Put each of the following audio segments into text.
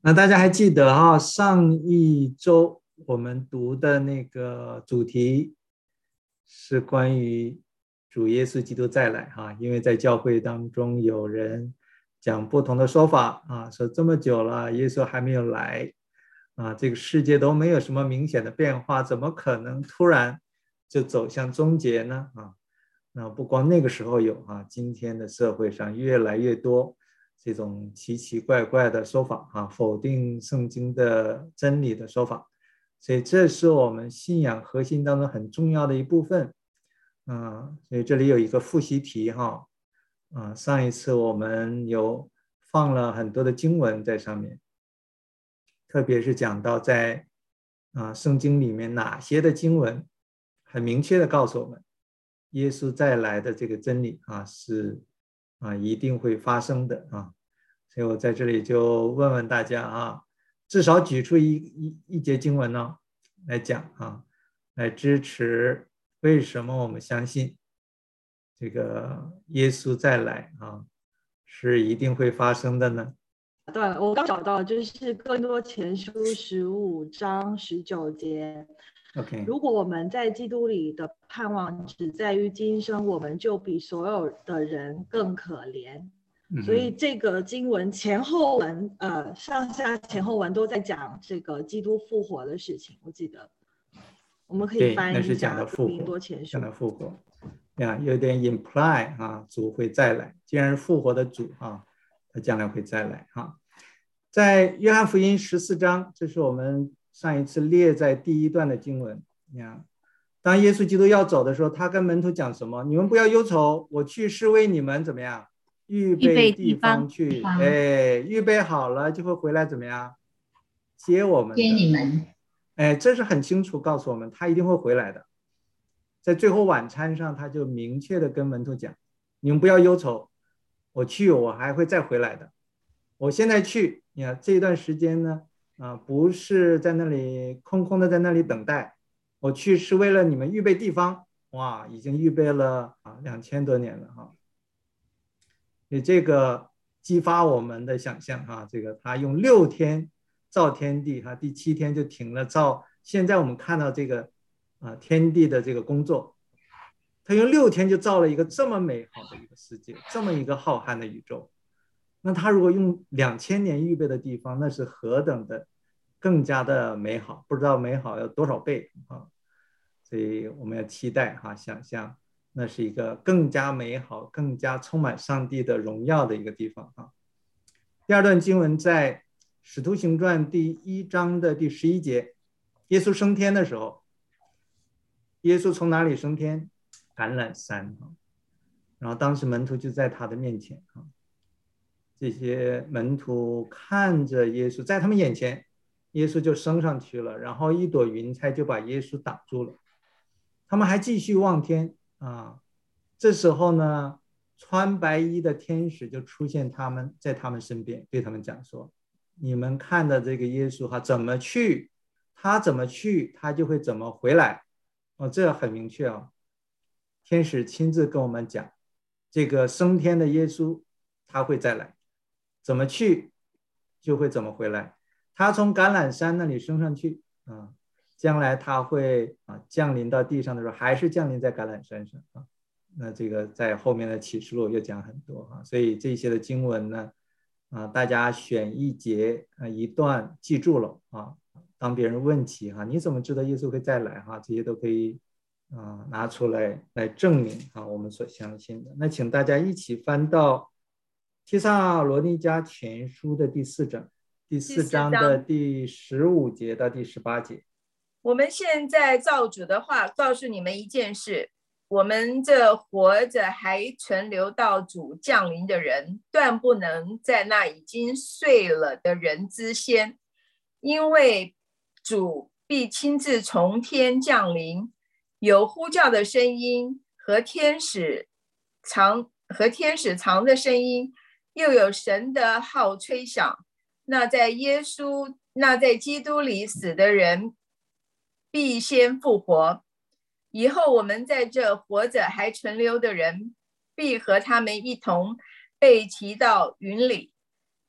那大家还记得上一周我们读的那个主题是关于主耶稣基督再来因为在教会当中有人讲不同的说法说这么久了耶稣还没有来这个世界都没有什么明显的变化，怎么可能突然就走向终结呢那不光那个时候有今天的社会上越来越多这种奇奇怪怪的说法否定圣经的真理的说法，所以这是我们信仰核心当中很重要的一部分所以这里有一个复习题上一次我们有放了很多的经文在上面，特别是讲到在圣经里面哪些的经文很明确的告诉我们耶稣再来的这个真理是一定会发生的所以我在这里就问问大家至少举出一节经文呢来讲来支持为什么我们相信这个耶稣再来是一定会发生的呢？ 对，我刚找到，就是哥林多前书15章19节。 OK， 如果我们在基督里的盼望只在于今生，我们就比所有的人更可怜。所以这个经文前后文，上下前后文都在讲这个基督复活的事情。我记得我们可以翻一下哥林多前书。 讲到复活有点 imply 主会再来。既然是复活的主他将来会再来在约翰福音14章，这是我们上一次列在第一段的经文。当耶稣基督要走的时候，他跟门徒讲什么？你们不要忧愁，我去是为你们怎么样？预备地方去，预备好了就会回来怎么样？接我们的， 接你们。 这是很清楚告诉我们，他一定会回来的。在最后晚餐上，他就明确的跟门徒讲：你们不要忧愁，我去，我还会再回来的。我现在去，你看这段时间呢，不是在那里空空的在那里等待，我去是为了你们预备地方。哇，已经预备了2000多年了所以这个激发我们的想象这个他用6天造天地第7天就停了造。现在我们看到这个天地的这个工作，他用6天就造了一个这么美好的一个世界，这么一个浩瀚的宇宙。那他如果用2000年预备的地方，那是何等的更加的美好，不知道美好有多少倍所以我们要期待想象那是一个更加美好更加充满上帝的荣耀的一个地方第二段经文在使徒行传第1章的第11节，耶稣升天的时候，耶稣从哪里升天？橄榄山然后当时门徒就在他的面前这些门徒看着耶稣在他们眼前，耶稣就升上去了，然后一朵云彩就把耶稣挡住了。他们还继续望天这时候呢，穿白衣的天使就出现在他们身边，对他们讲说：你们看的这个耶稣怎么去，他怎么去，他就会怎么回来这很明确天使亲自跟我们讲，这个升天的耶稣他会再来，怎么去就会怎么回来。他从橄榄山那里升上去将来他会降临到地上的时候，还是降临在橄榄山上那这个在后面的启示录又讲很多所以这些的经文呢大家选一节一段记住了当别人问起你怎么知道耶稣会再来这些都可以拿出来证明我们所相信的。那请大家一起翻到帖撒罗尼迦前书的第4章的第15节到第18节。 我们现在照主的话告诉你们一件事，我们这活着还存留到主降临的人，断不能在那已经睡了的人之先，因为主必亲自从天降临，有呼叫的声音和天使长的声音，又有神的号吹响。那在基督里死的人必先复活，以后我们在这活着还存留的人必和他们一同被提到云里，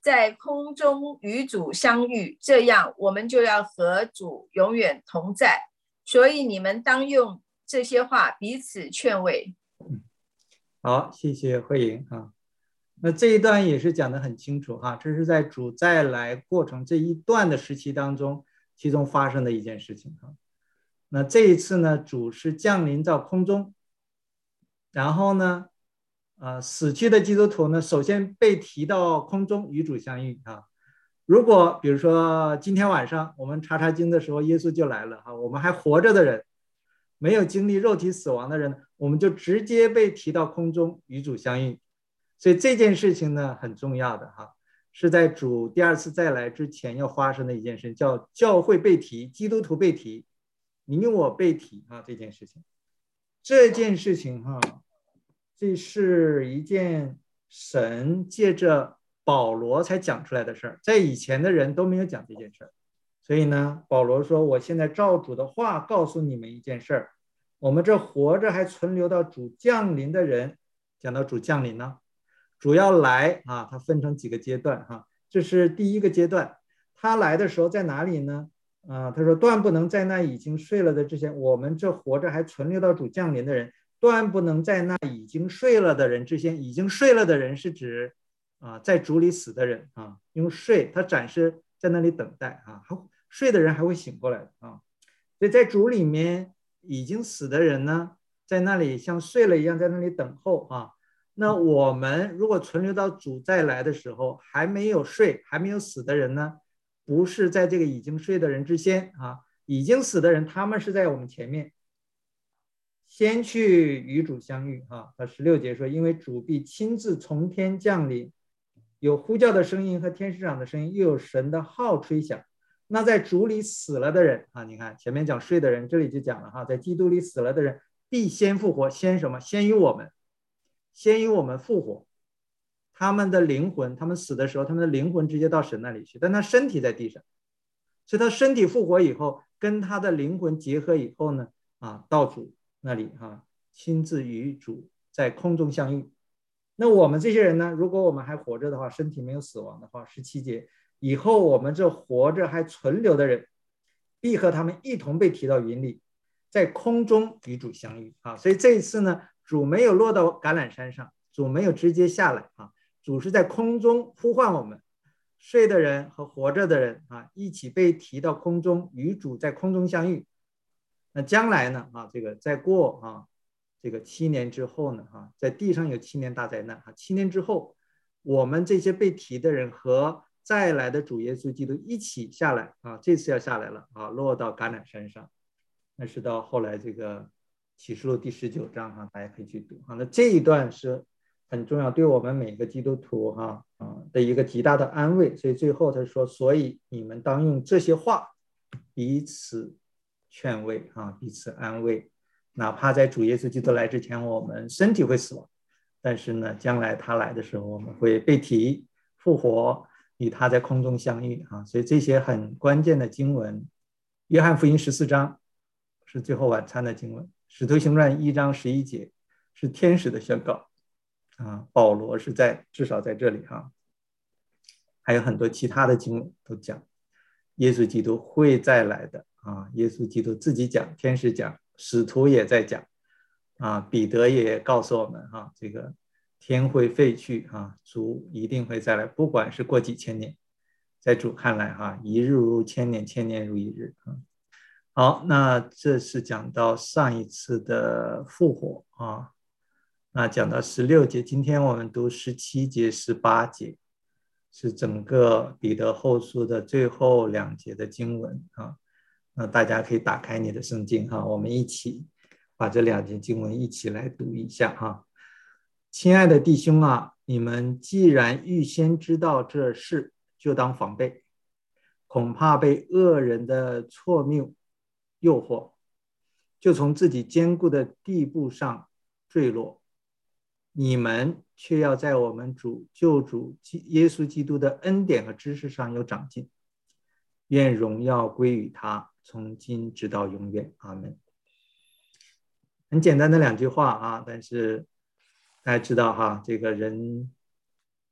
在空中与主相遇，这样我们就要和主永远同在。所以你们当用这些话彼此劝慰。 好，谢谢慧莹啊。那这一段也是讲得很清楚哈，这是在主再来过程这一段的时期当中，其中发生的一件事情哈。那这一次呢，主是降临到空中，然后呢，死去的基督徒呢，首先被提到空中与主相遇啊。如果比如说今天晚上我们查经的时候，耶稣就来了哈，我们还活着的人，没有经历肉体死亡的人，我们就直接被提到空中与主相遇。所以这件事情呢很重要的哈，是在主第二次再来之前要发生的一件事，叫教会被提，基督徒被提，你我被提啊，这件事情。这件事情哈，这是一件神借着保罗才讲出来的事儿，在以前的人都没有讲这件事儿。所以呢，保罗说，我现在照主的话告诉你们一件事儿，我们这活着还存留到主降临的人，讲到主降临呢，主要来啊，它分成几个阶段哈，这是第一个阶段，他来的时候在哪里呢？他说断不能在那已经睡了的之前，我们这活着还存留到主降临的人，断不能在那已经睡了的人之前。已经睡了的人是指在主里死的人啊，因为睡他展示在那里等待啊，睡的人还会醒过来的啊。所以在主里面已经死的人呢，在那里像睡了一样，在那里等候啊。那我们如果存留到主再来的时候，还没有睡还没有死的人呢，不是在这个已经睡的人之先啊，已经死的人他们是在我们前面，先去与主相遇啊。他16节说，因为主必亲自从天降临，有呼叫的声音和天使长的声音，又有神的号吹响。那在主里死了的人啊，你看前面讲睡的人，这里就讲了哈，在基督里死了的人必先复活，先什么？先于我们复活。他们的灵魂，他们死的时候，他们的灵魂直接到神那里去，但他身体在地上，所以他身体复活以后，跟他的灵魂结合以后呢，到主那里亲自与主在空中相遇。那我们这些人呢，如果我们还活着的话，身体没有死亡的话，17节以后，我们这活着还存留的人，必和他们一同被提到云里，在空中与主相遇啊。所以这一次呢，主没有落到橄榄山上，主没有直接下来啊，主是在空中呼唤我们，睡的人和活着的人一起被提到空中，与主在空中相遇。那将来呢这个再过这个7年之后呢在地上有7年大灾难7年之后，我们这些被提的人和再来的主耶稣基督一起下来这次要下来了落到橄榄山上。那是到后来这个启示录第19章大家可以去读那这一段是很重要，对我们每个基督徒的一个极大的安慰。所以最后他说，所以你们当用这些话彼此劝慰彼此安慰。哪怕在主耶稣基督来之前，我们身体会死亡，但是呢，将来他来的时候，我们会被提复活，与他在空中相遇所以这些很关键的经文，约翰福音14章是最后晚餐的经文，使徒行传1章11节是天使的宣告保罗是至少在这里还有很多其他的经文都讲耶稣基督会再来的耶稣基督自己讲，天使讲，使徒也在讲彼得也告诉我们这个天会废去主一定会再来，不管是过几千年，在主看来一日如千年，千年如一日好，那这是讲到上一次的复活那讲到16节，今天我们读17节、18节，是整个彼得后书的最后2节的经文那大家可以打开你的圣经我们一起把这2节经文一起来读一下亲爱的弟兄你们既然预先知道这事，就当防备，恐怕被恶人的错谬诱惑，就从自己坚固的地步上坠落。你们却要在我们救主耶稣基督的恩典和知识上有长进，愿荣耀归于他，从今直到永远。阿们。很简单的2句话但是大家知道这个人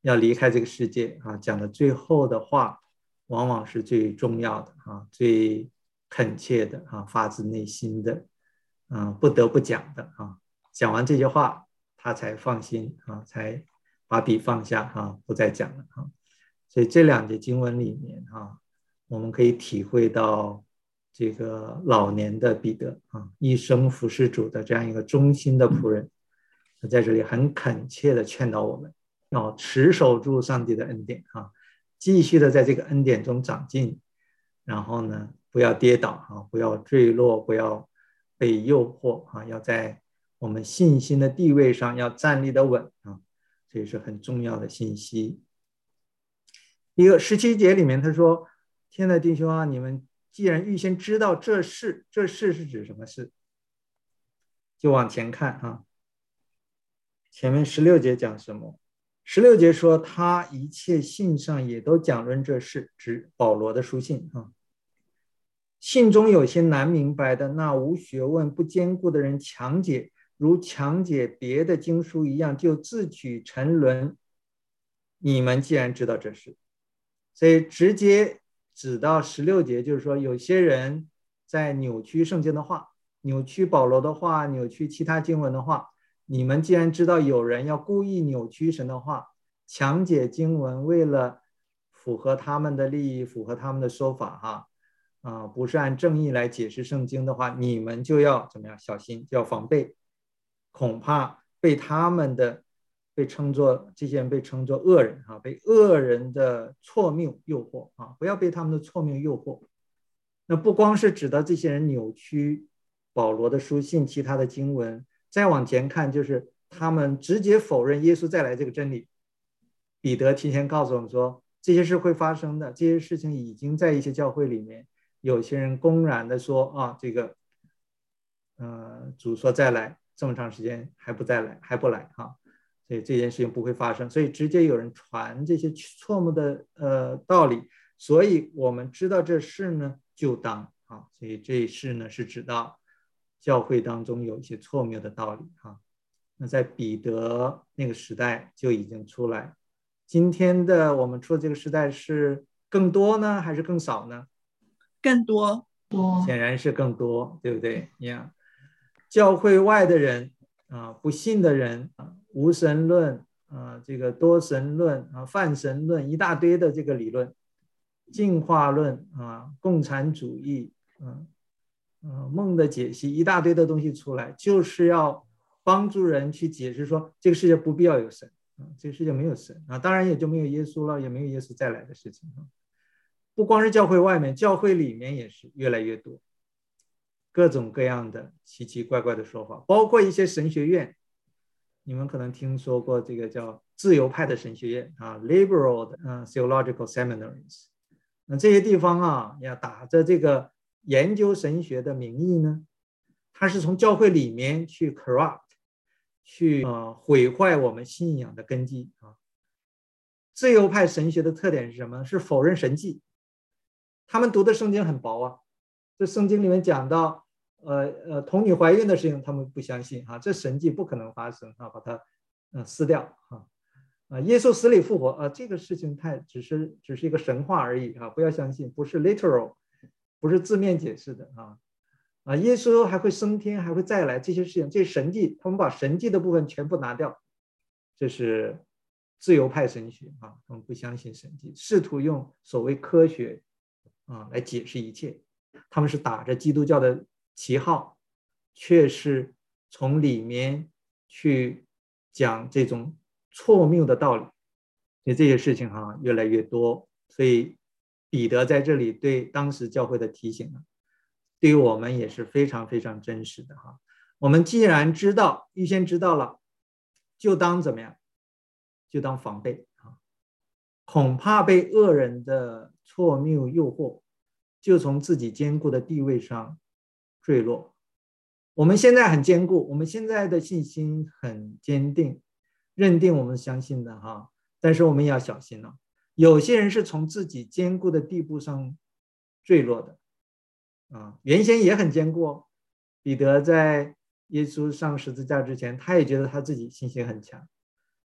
要离开这个世界啊，讲的最后的话往往是最重要的啊，最恳切的啊，发自内心的不得不讲的啊。讲完这些话他才放心啊，才把笔放下啊，不再讲了啊。所以这两节经文里面啊，我们可以体会到这个老年的彼得啊，一生服侍主的这样一个忠心的仆人，他在这里很恳切的劝导我们要持守住上帝的恩典啊，继续的在这个恩典中长进，然后呢不要跌倒啊，不要坠落，不要被诱惑啊，要在我们信心的地位上要站立的稳啊，这也是很重要的信息。一个17节里面他说，亲爱的弟兄啊，你们既然预先知道这事，这事是指什么事？就往前看啊，前面16节讲什么？16节说他一切信上也都讲论这事，指保罗的书信啊。信中有些难明白的，那无学问不坚固的人强解，如强解别的经书一样，就自取沉沦。你们既然知道这事，所以直接指到16节，就是说有些人在扭曲圣经的话，扭曲保罗的话，扭曲其他经文的话。你们既然知道有人要故意扭曲神的话，强解经文，为了符合他们的利益，符合他们的说法不是按正义来解释圣经的话，你们就要怎么样？小心，就要防备，恐怕被他们的这些人被称作恶人被恶人的错谬诱惑不要被他们的错谬诱惑。那不光是指到这些人扭曲保罗的书信，其他的经文。再往前看，就是他们直接否认耶稣再来这个真理。彼得提前告诉我们说，这些事会发生的，这些事情已经在一些教会里面，有些人公然的说这个主说再来这么长时间还不来所以这件事情不会发生，所以直接有人传这些错误的道理，所以我们知道这事呢就当所以这事呢是指到教会当中有一些错谬的道理那在彼得那个时代就已经出来。今天的我们处的这个时代是更多呢还是更少呢？ 更多， 显然是更多，对不对？教会外的人不信的人无神论这个多神论泛神论，一大堆的这个理论，进化论共产主义梦的解析，一大堆的东西出来，就是要帮助人去解释说这个世界不必要有神这个世界没有神当然也就没有耶稣了，也没有耶稣再来的事情不光是教会外面，教会里面也是越来越多各种各样的奇奇怪怪的说法，包括一些神学院，你们可能听说过这个叫自由派的神学院liberal 的theological seminaries。那这些地方要打着这个研究神学的名义呢，它是从教会里面去 corrupt， 去毁坏我们信仰的根基自由派神学的特点是什么？是否认神迹。他们读的圣经很薄这圣经里面讲到童女怀孕的事情，他们不相信这神迹不可能发生把它撕掉耶稣死里复活这个事情只是一个神话而已不要相信，不是 literal， 不是字面解释的耶稣还会升天，还会再来，这些事情，这些神迹，他们把神迹的部分全部拿掉，这是自由派神学他们不相信神迹，试图用所谓科学来解释一切。他们是打着基督教的旗号，却是从里面去讲这种错谬的道理，所以这些事情越来越多。所以彼得在这里对当时教会的提醒对于我们也是非常非常真实的我们既然知道，预先知道了，就当怎么样？就当防备恐怕被恶人的错谬诱惑，就从自己坚固的地位上坠落。我们现在很坚固，我们现在的信心很坚定，认定我们相信的但是我们也要小心有些人是从自己坚固的地步上坠落的原先也很坚固彼得在耶稣上十字架之前，他也觉得他自己信心很强，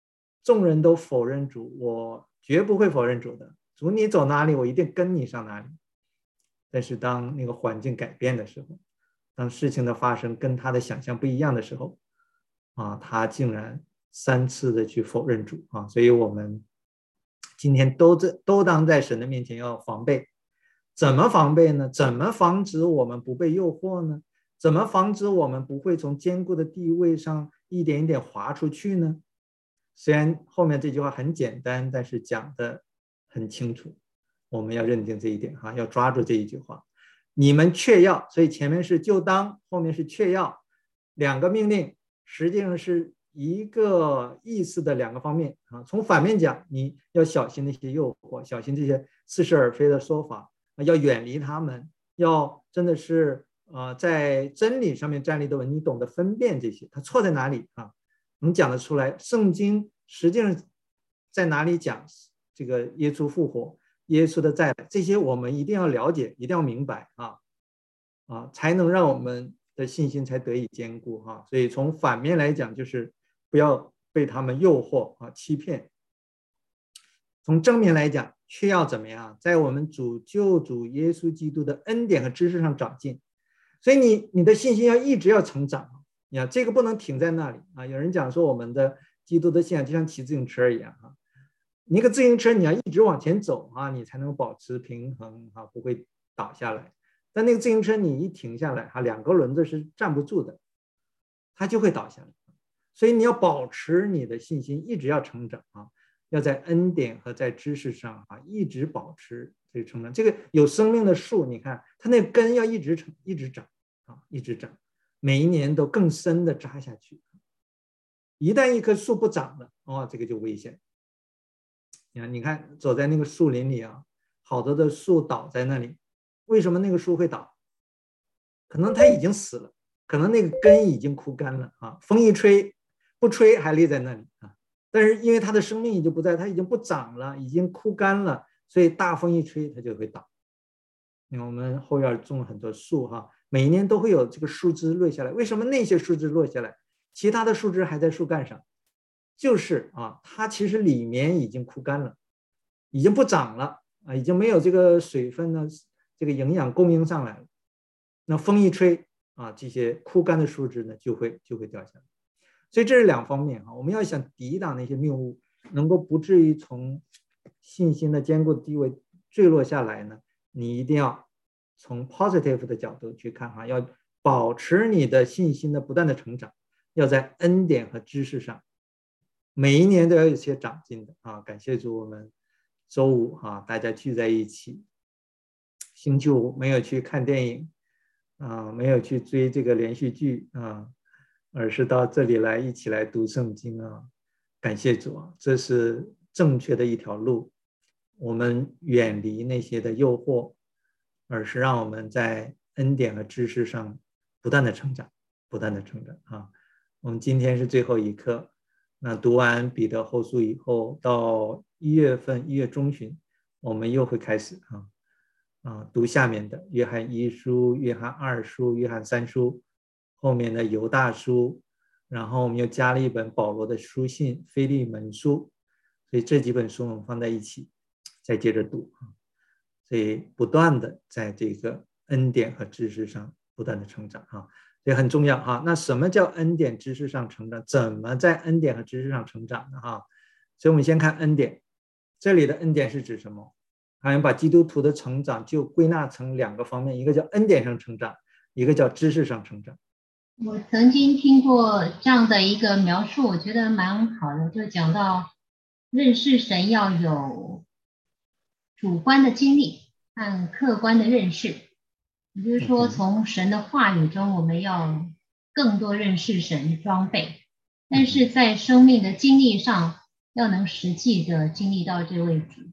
众人都否认主，我绝不会否认主的。主你走哪里，我一定跟你上哪里。但是当那个环境改变的时候，当事情的发生跟他的想象不一样的时候，他竟然3次的去否认主啊！所以我们今天都当在神的面前要防备。怎么防备呢？怎么防止我们不被诱惑呢？怎么防止我们不会从坚固的地位上一点一点滑出去呢？虽然后面这句话很简单，但是讲得很清楚，我们要认定这一点哈，要抓住这一句话。你们却要，所以前面是就当，后面是却要，两个命令实际上是一个意思的两个方面啊。从反面讲，你要小心那些诱惑，小心这些似是而非的说法，要远离他们，要真的是在真理上面站立的稳，你懂得分辨这些，它错在哪里啊？能讲得出来。圣经实际上在哪里讲这个耶稣复活，耶稣的再来，这些我们一定要了解，一定要明白才能让我们的信心才得以坚固所以从反面来讲，就是不要被他们诱惑欺骗。从正面来讲，却要怎么样？在我们救主耶稣基督的恩典和知识上长进。所以你的信心一直要成长，这个不能停在那里有人讲说我们的基督的信仰就像骑自行车一样你那个自行车你要一直往前走你才能保持平衡不会倒下来。但那个自行车你一停下来两个轮子是站不住的，它就会倒下来。所以你要保持你的信心一直要成长要在恩典和在知识上一直保持这个成长。这个有生命的树，你看它那根要一直长一直长，每一年都更深的扎下去。一旦一棵树不长了这个就危险。你看走在那个树林里好多的树倒在那里，为什么那个树会倒？可能它已经死了，可能那个根已经枯干了风一吹，不吹还立在那里但是因为它的生命已经不在，它已经不长了，已经枯干了，所以大风一吹它就会倒。你看我们后院种了很多树每一年都会有这个树枝落下来。为什么那些树枝落下来，其他的树枝还在树干上？就是它其实里面已经枯干了，已经不长了已经没有这个水分呢，这个营养供应上来了。那风一吹这些枯干的树枝呢就会掉下来。所以这是两方面我们要想抵挡那些谬误，能够不至于从信心的坚固的地位坠落下来呢，你一定要从 positive 的角度去看要保持你的信心的不断的成长，要在恩典和知识上每一年都要有些长进的感谢主，我们周五大家聚在一起，星期五没有去看电影没有去追这个连续剧而是到这里来一起来读圣经感谢主这是正确的一条路。我们远离那些的诱惑，而是让我们在恩典和知识上不断的成长我们今天是最后一课，那读完彼得后书以后，到1月中旬我们又会开始读下面的约翰1书、约翰2书、约翰3书，后面的犹大书，然后我们又加了一本保罗的书信腓利门书。所以这几本书我们放在一起再接着读所以不断的在这个恩典和知识上不断的成长所以很重要那什么叫恩典知识上成长？怎么在恩典和知识上成长呢所以我们先看恩典。这里的恩典是指什么？好像把基督徒的成长就归纳成两个方面，一个叫恩典上成长，一个叫知识上成长。 我曾经听过这样的一个描述，我觉得蛮好的，就讲到认识神要有主观的经历和客观的认识，也就是说从神的话语中我们要更多认识神装备，但是在生命的经历上要能实际的经历到这位主。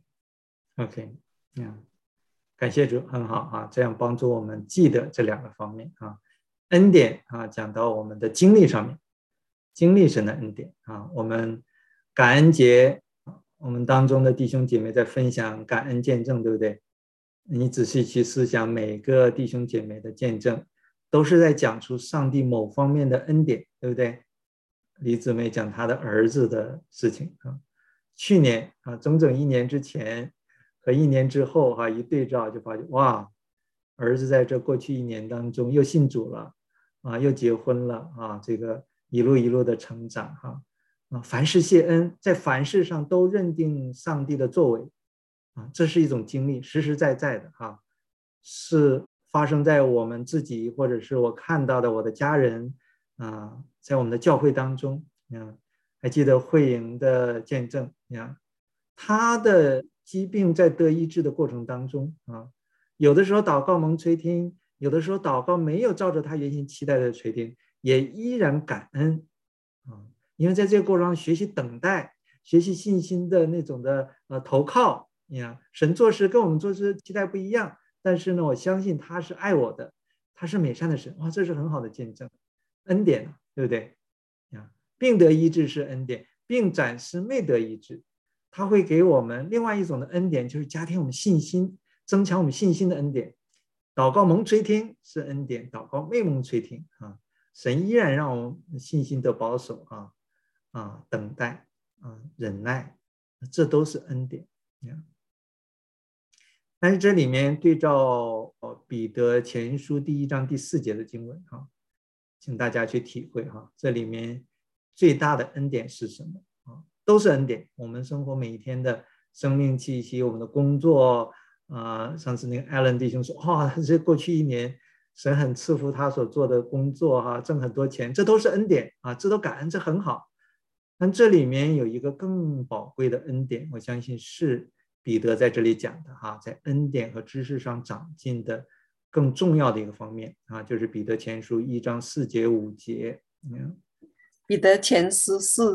OK 感谢主，很好这样帮助我们记得这两个方面恩典讲到我们的经历上面，经历神的恩典我们感恩节我们当中的弟兄姐妹在分享感恩见证，对不对？你仔细去思想，每个弟兄姐妹的见证都是在讲出上帝某方面的恩典，对不对？李姊妹讲她的儿子的事情去年啊，整整1年之前和1年之后哈，一对照就发现哇，儿子在这过去1年当中又信主了啊，又结婚了啊，这个一路一路的成长哈啊，凡事谢恩，在凡事上都认定上帝的作为啊，这是一种经历，实实在在的哈，是发生在我们自己或者是我看到的我的家人啊，在我们的教会当中啊，还记得慧莹的见证啊，他的疾病在得医治的过程当中啊，有的时候祷告蒙垂听，有的时候祷告没有照着他原先期待的垂听，也依然感恩啊，因为在这个过程中学习等待，学习信心的那种的投靠。神做事跟我们做事期待不一样，但是呢，我相信他是爱我的，他是美善的神，哇，这是很好的见证，恩典，对不对？病得医治是恩典，病暂时未得医治，他会给我们另外一种的恩典，就是加添我们信心，增强我们信心的恩典。祷告蒙垂听是恩典，祷告未蒙垂听啊，神依然让我们信心得保守啊，等待啊，忍耐，这都是恩典。但是这里面对照彼得前书第1章第4节的经文哈，请大家去体会哈，这里面最大的恩典是什么啊？都是恩典。我们生活每一天的生命气息，我们的工作上次那个 Alan 弟兄说，这过去1年神很赐福他所做的工作哈，挣很多钱，这都是恩典啊，这都感恩，这很好。但这里面有一个更宝贵的恩典，我相信是彼得在这里讲的哈，在恩典和知识上长进的更重要的一个方面啊，就是彼得前书1章4节5节。 彼得前书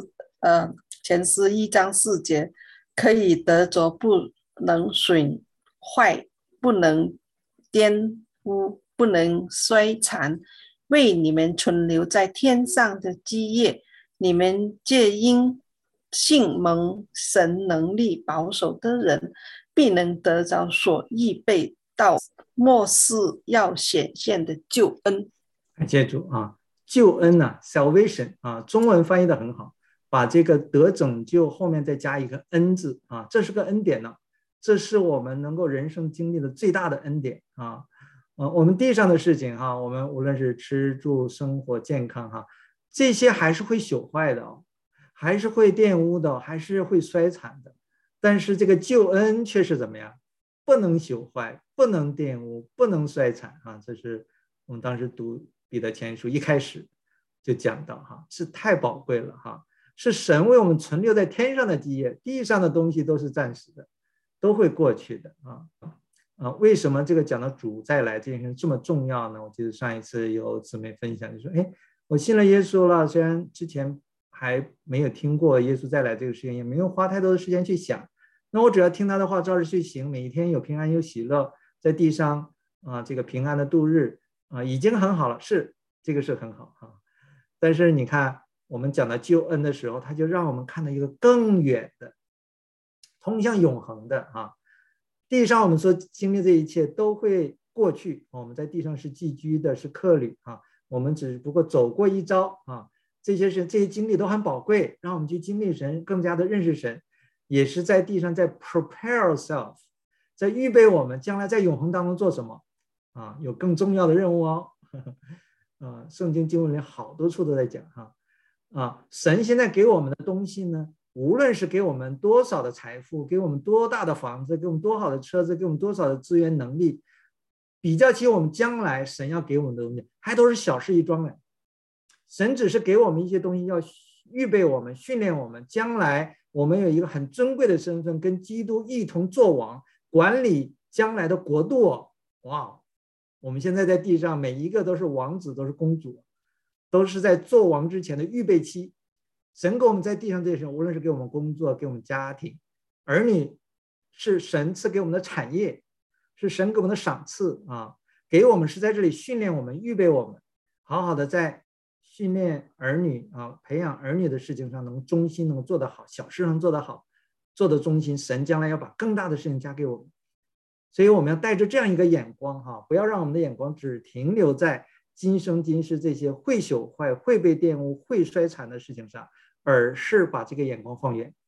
1章4节，可以得着不能损坏，不能玷污，不能衰残，为你们存留在天上的基业，你们皆因信蒙神能力保守的人，必能得着所预备到末世要显现的救恩。 感谢主啊，救恩啊 salvation 啊，中文翻译的很好，把这个得拯救后面再加一个恩字啊，这是个恩典呢，这是我们能够人生经历的最大的恩典啊。我们地上的事情哈，我们无论是吃住生活健康哈，这些还是会朽坏的哦，还是会玷污的，还是会衰残的，但是这个救恩却是怎么样？不能朽坏，不能玷污，不能衰残啊！这是我们当时读彼得前书一开始就讲到哈，是太宝贵了哈，是神为我们存留在天上的基业，地上的东西都是暂时的，都会过去的为什么这个讲到主再来这件事这么重要呢？我记得上一次有姊妹分享，就说我信了耶稣了，虽然之前还没有听过耶稣再来这个事情，也没有花太多的时间去想，那我只要听他的话，照着去行，每一天有平安有喜乐，在地上这个平安的度日已经很好了，是这个是很好但是你看我们讲到救恩的时候，他就让我们看到一个更远的通向永恒的地上我们所经历这一切都会过去，我们在地上是寄居的，是客旅我们只不过走过一遭这些经历都很宝贵，让我们去经历神，更加的认识神，也是在地上在 prepare ourselves， 在预备我们将来在永恒当中做什么有更重要的任务圣经经文里好多处都在讲神现在给我们的东西呢，无论是给我们多少的财富，给我们多大的房子，给我们多好的车子，给我们多少的资源能力，比较起我们将来神要给我们的东西，还都是小事一桩的。神只是给我们一些东西，要预备我们，训练我们，将来我们有一个很尊贵的身份，跟基督一同作王，管理将来的国度哇！我们现在在地上每一个都是王子，都是公主，都是在做王之前的预备期。神给我们在地上这些事，无论是给我们工作，给我们家庭儿女，是神赐给我们的产业，是神给我们的赏赐给我们是在这里训练我们，预备我们好好的在训练儿女培养儿女的事情上能忠心，能做得好，小事能做得好，做得忠心，神将来要把更大的事情加给我们。所以我们要带着这样一个眼光不要让我们的眼光只停留在今生今世这些会朽坏、会被玷污、会衰残的事情上，而是把这个眼光放远，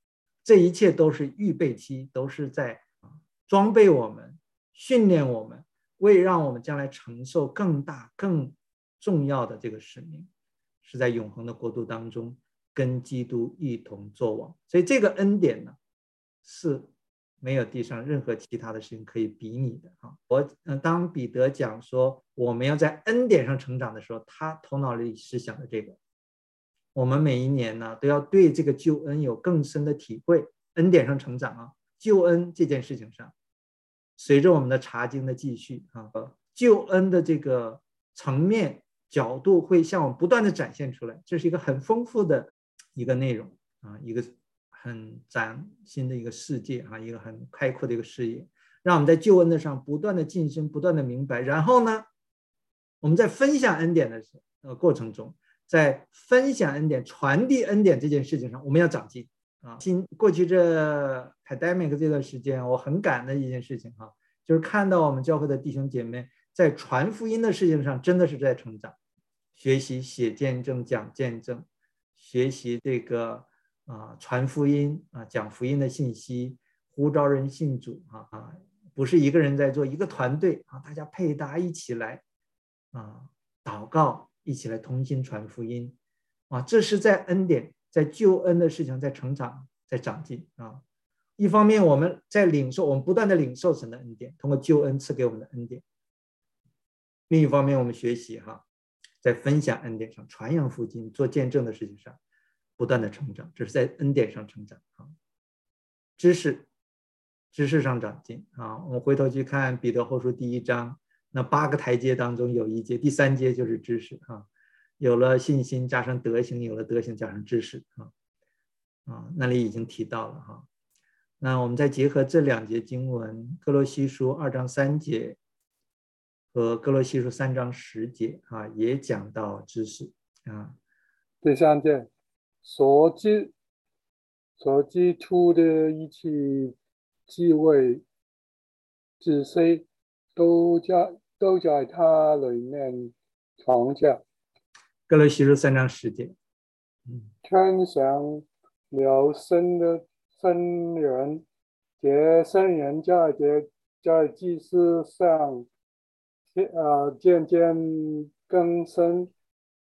这一切都是预备期，都是在装备我们，训练我们，为让我们将来承受更大更重要的这个使命，是在永恒的国度当中跟基督一同作王。所以这个恩典呢，是没有地上任何其他的事情可以比拟的。当彼得讲说我们要在恩典上成长的时候，他头脑里是想的这个。我们每一年呢，都要对这个救恩有更深的体会，恩典上成长啊，救恩这件事情上，随着我们的查经的继续救恩的这个层面角度会向我们不断的展现出来，这是一个很丰富的一个内容一个很崭新的一个世界一个很开阔的一个视野，让我们在救恩的上不断的晋升，不断的明白。然后呢，我们在分享恩典的过程中，在分享恩典、传递恩典这件事情上，我们要长进过去这 pandemic 这段时间，我很感恩的一件事情就是看到我们教会的弟兄姐妹在传福音的事情上真的是在成长，学习写见证、讲见证，学习这个传福音讲福音的信息，呼召人信主不是一个人在做，一个团队大家配搭一起来祷告，一起来同心传福音这是在恩典、在救恩的事情在成长、在长进一方面我们在领受，我们不断的领受神的恩典，通过救恩赐给我们的恩典；另一方面我们学习在分享恩典上、传扬福音、做见证的事情上不断的成长，这是在恩典上成长知识上长进我们回头去看彼得后书第1章，那8个台阶当中有一阶，第3阶就是知识有了信心加上德行，有了德行加上知识那里已经提到了那我们再结合这2节经文，哥罗西书2章3节和哥罗西书3章10节也讲到知识第3节，所基督的一切智慧知识都在他里面藏着。 哥罗西书3章10节， 天上了生的圣人，这圣人在知识上渐渐更深，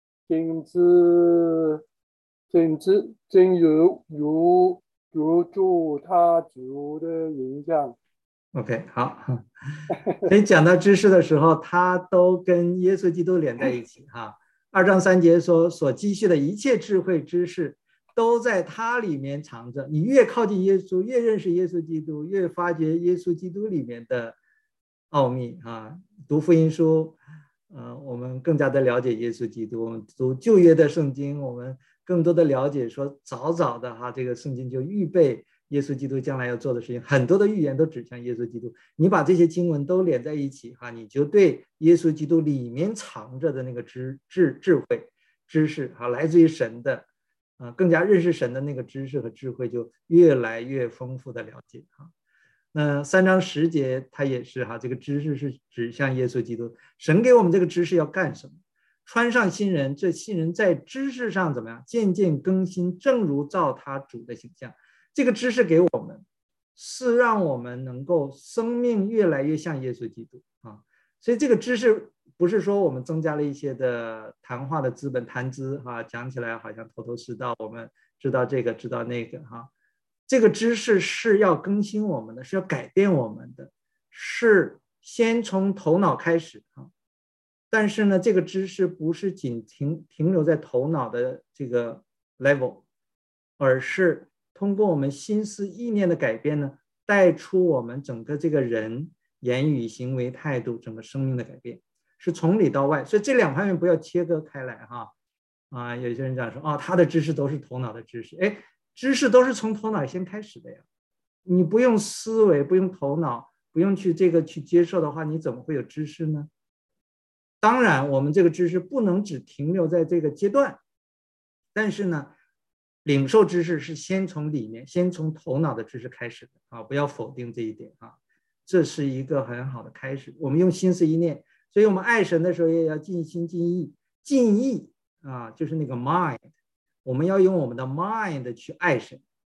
进入住他主的影响。 OK， 好，所以讲到知识的时候，它都跟耶稣基督连在一起2章3节说，所积蓄的一切智慧知识都在它里面藏着。你越靠近耶稣，越认识耶稣基督，越发掘耶稣基督里面的奥秘读福音书我们更加的了解耶稣基督。我们读旧约的圣经，我们更多的了解说早的这个圣经就预备耶稣基督将来要做的事情，很多的预言都指向耶稣基督。你把这些经文都连在一起你就对耶稣基督里面藏着的那个智慧知识来自于神的更加认识神的那个知识和智慧就越来越丰富的了解那3章10节它也是这个知识是指向耶稣基督。神给我们这个知识要干什么？穿上新人，这新人在知识上怎么样？渐渐更新，正如照他主的形象。这个知识给我们是让我们能够生命越来越像耶稣基督所以这个知识不是说我们增加了一些的谈话的资本谈资讲起来好像头头是道，我们知道这个知道那个这个知识是要更新我们的，是要改变我们的，是先从头脑开始但是呢，这个知识不是仅停留在头脑的这个 level， 而是通过我们心思意念的改变呢，带出我们整个这个人言语行为态度整个生命的改变，是从里到外。所以这2方面不要切割开来有些人讲说他的知识都是头脑的知识，知识都是从头脑先开始的呀。你不用思维，不用头脑，不用去接受的话，你怎么会有知识呢？当然我们这个知识不能只停留在这个阶段，但是呢领受知识是先从里面，先从头脑的知识开始的不要否定这一点这是一个很好的开始。我们用心思意念，所以我们爱神的时候也要尽心尽意。尽意就是那个 mind， 我们要用我们的 mind 去爱神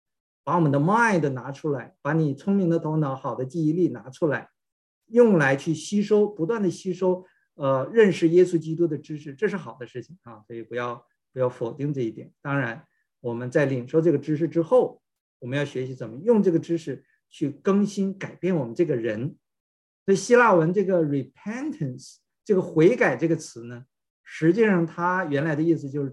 把我们的 mind 拿出来，把你聪明的头脑、好的记忆力拿出来，用来去吸收，不断的吸收认识耶稣基督的知识，这是好的事情啊，所以不要否定这一点。当然我们在领受这个知识之后，我们要学习怎么用这个知识去更新改变我们这个人。所以希腊文这个 repentance 这个悔改这个词呢，实际上它原来的意思就是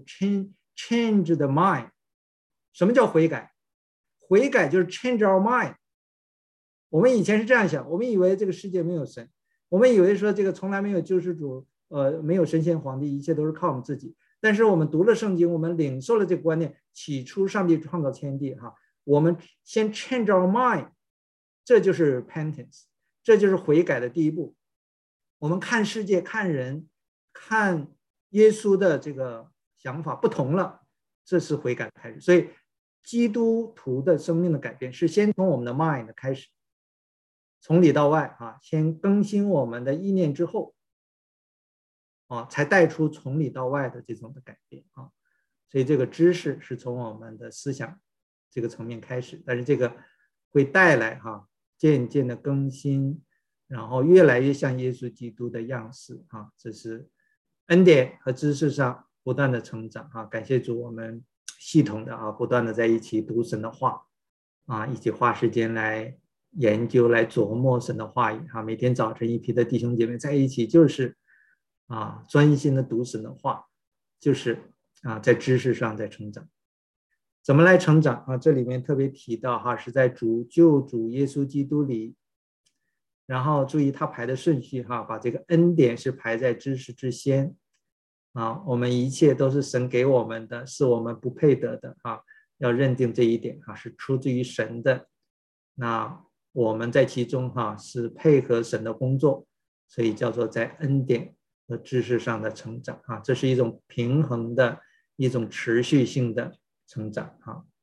change the mind。 什么叫悔改？悔改就是 change our mind。 我们以前是这样想，我们以为这个世界没有神，我们以为说这个从来没有救世主，没有神仙皇帝，一切都是靠我们自己。但是我们读了圣经，我们领受了这个观念，起初上帝创造天地哈，我们先 change our mind， 这就是 repentance， 这就是悔改的第一步。我们看世界、看人、看耶稣的这个想法不同了，这是悔改开始。所以基督徒的生命的改变是先从我们的 mind 开始，从里到外啊，先更新我们的意念之后啊，才带出从里到外的这种的改变啊。所以这个知识是从我们的思想这个层面开始，但是这个会带来渐渐的更新，然后越来越像耶稣基督的样式啊，这是恩典和知识上不断的成长啊。感谢主，我们系统的不断的在一起读神的话啊，一起花时间来研究、来琢磨神的话语啊。每天早晨一批的弟兄姐妹在一起，就是专心的读神的话，就是在知识上在成长。怎么来成长啊？这里面特别提到是在救主耶稣基督里，然后注意他排的顺序把这个恩典是排在知识之先我们一切都是神给我们的，是我们不配得的要认定这一点是出自于神的。那我们在其中是配合神的工作，所以叫做在恩典和知识上的成长这是一种平衡的一种持续性的成长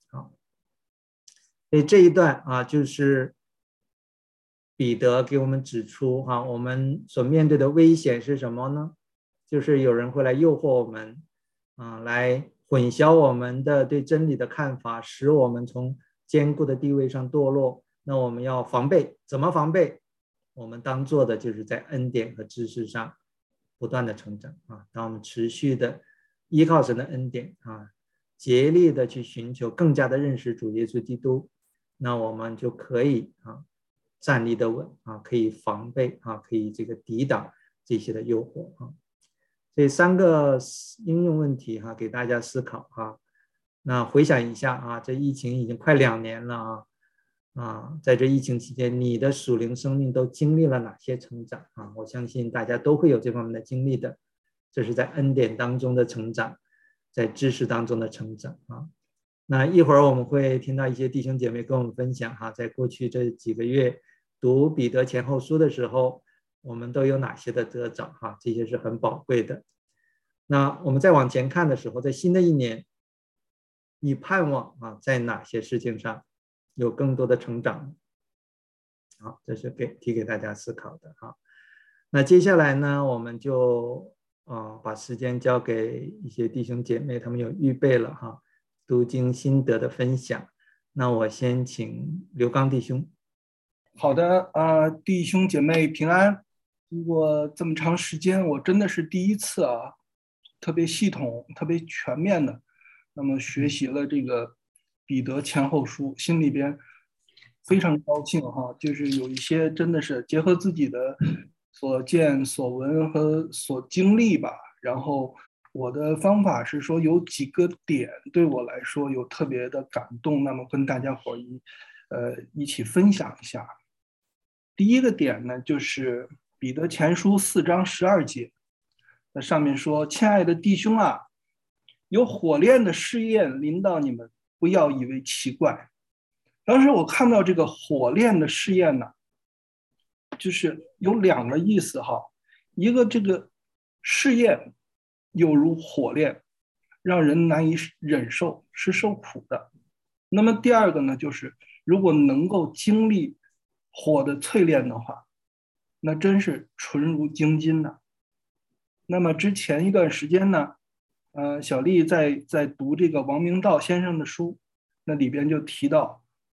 所以这一段就是彼得给我们指出我们所面对的危险是什么呢？就是有人会来诱惑我们来混淆我们的对真理的看法，使我们从坚固的地位上堕落。那我们要防备，怎么防备？我们当做的就是在恩典和知识上不断的成长当我们持续的依靠神的恩典竭力的去寻求更加的认识主耶稣基督，那我们就可以站立的稳可以防备可以这个抵挡这些的诱惑这3个应用问题给大家思考那回想一下这疫情已经快2年了在这疫情期间，你的属灵生命都经历了哪些成长我相信大家都会有这方面的经历的。这是在恩典当中的成长，在知识当中的成长那一会儿我们会听到一些弟兄姐妹跟我们分享在过去这几个月读彼得前后书的时候，我们都有哪些的得着这些是很宝贵的。那我们再往前看的时候，在新的一年，你盼望在哪些事情上有更多的成长这是提给大家思考的那接下来呢，我们就把时间交给一些弟兄姐妹，他们有预备了读经心得的分享。那我先请刘刚弟兄。 好的弟兄姐妹平安。经过这么长时间，我真的是第一次特别系统、特别全面的那么学习了这个彼得前后书，心里边非常高兴就是有一些真的是结合自己的所见所闻和所经历吧。然后我的方法是说有几个点对我来说有特别的感动，那么跟大家伙一起分享一下。第一个点呢，就是彼得前书4章12节，那上面说：亲爱的弟兄有火炼的试验临到你们，不要以为奇怪。当时我看到这个火炼的试验呢，就是有2个意思一个这个试验有如火炼，让人难以忍受，是受苦的。那么第2个呢，就是如果能够经历火的淬炼的话，那真是纯如精金的。那么之前一段时间呢，小丽在读这个王明道先生的书，那里边就提到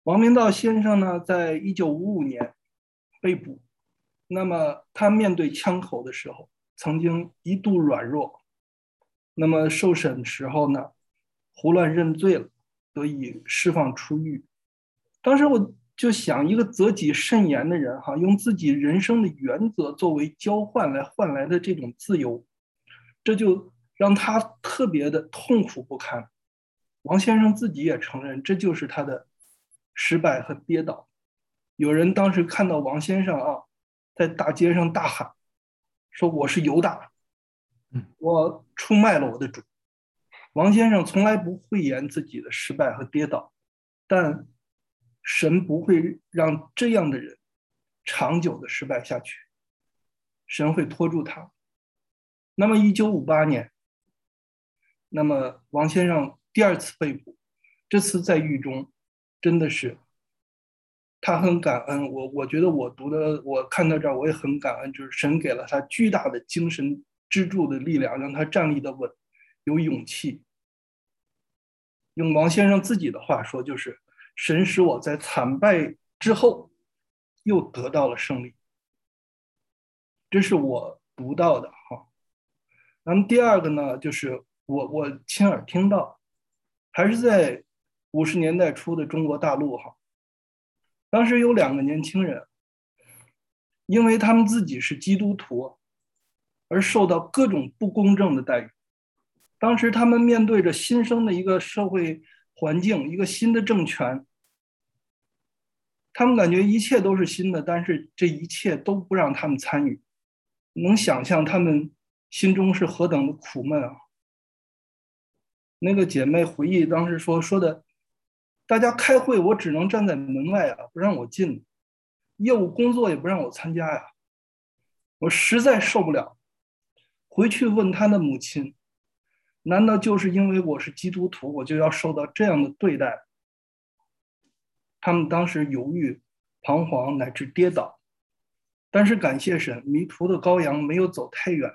王明道先生呢，在1955年被捕，那么他面对枪口的时候，曾经一度软弱，那么受审时候呢，胡乱认罪了，得以释放出狱。当时我就想，一个择己慎言的人哈，用自己人生的原则作为交换来换来的这种自由，这就让他特别的痛苦不堪。王先生自己也承认，这就是他的失败和跌倒。有人当时看到王先生啊，在大街上大喊，说我是犹大，我出卖了我的主。王先生从来不讳言自己的失败和跌倒，但神不会让这样的人长久的失败下去，神会拖住他。那么1958年，那么王先生第二次被捕，这次在狱中，真的是他很感恩。我觉得我看到这儿我也很感恩，就是神给了他巨大的精神支柱的力量，让他站立的稳，有勇气。用王先生自己的话说，就是神使我在惨败之后又得到了胜利。这是我读到的哈。那么第二个呢，就是我亲耳听到，还是在50年代初的中国大陆哈。当时有2个年轻人，因为他们自己是基督徒，而受到各种不公正的待遇。当时他们面对着新生的一个社会环境，一个新的政权，他们感觉一切都是新的，但是这一切都不让他们参与。能想象他们心中是何等的苦闷啊！那个姐妹回忆当时说的，大家开会我只能站在门外啊，不让我进；业务工作也不让我参加呀，我实在受不了。回去问他的母亲，难道就是因为我是基督徒，我就要受到这样的对待？他们当时犹豫、彷徨乃至跌倒，但是感谢神，迷途的羔羊没有走太远。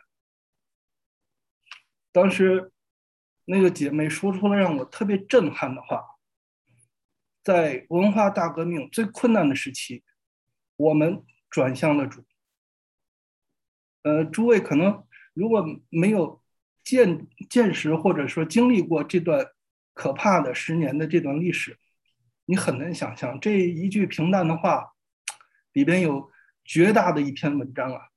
当时那个姐妹说出了让我特别震撼的话，在文化大革命最困难的时期，我们转向了主。诸位可能如果没有见识或者说经历过这段可怕的10年的这段历史，你很难想象这一句平淡的话里边有绝大的一篇文章啊。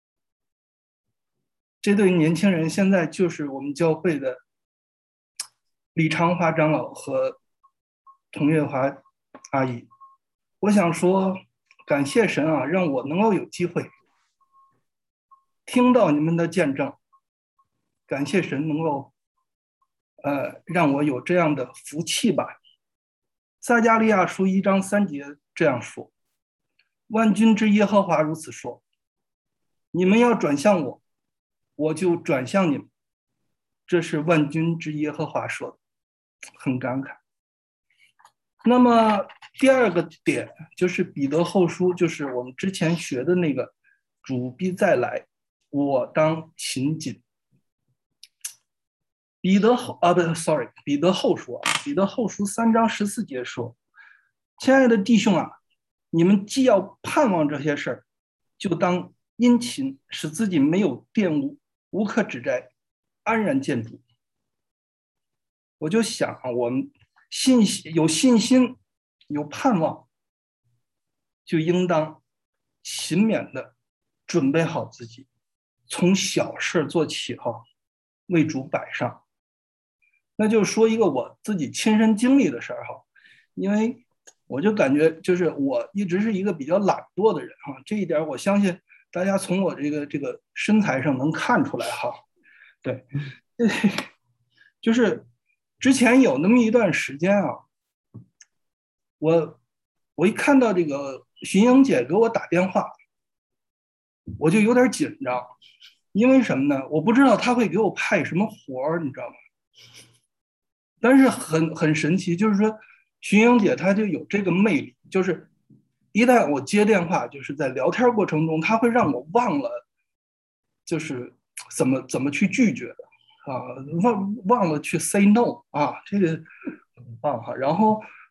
这对年轻人现在就是我们教会的李长华长老和童月华阿姨。我想说，感谢神啊，让我能够有机会听到你们的见证，感谢神能够让我有这样的福气吧。撒迦利亚书1章3节这样说：万军之耶和华如此说，你们要转向我，我就转向你们。这是万军之耶和华说的，很感慨。那么第二个点就是彼得后书，就是我们之前学的那个主必再来，我当勤谨。彼得后书3章14节说，亲爱的弟兄啊，你们既要盼望这些事儿，就当殷勤，使自己没有玷污，无可指摘，安然见主。我就想我们有信心有盼望，就应当勤勉的准备好自己，从小事做起哈，为主摆上。那就说一个我自己亲身经历的事儿哈，因为我就感觉就是我一直是一个比较懒惰的人哈，这一点我相信大家从我这个身材上能看出来哈。对，就是之前有那么一段时间啊，我一看到这个徐英姐给我打电话，我就有点紧张，因为什么呢？我不知道她会给我派什么活儿，你知道吗？但是很神奇，就是说徐英姐她就有这个魅力，就是一旦我接电话，就是在聊天过程中，她会让我忘了，就是怎么去拒绝的啊，忘了去 say no 啊，这个很棒哈。然后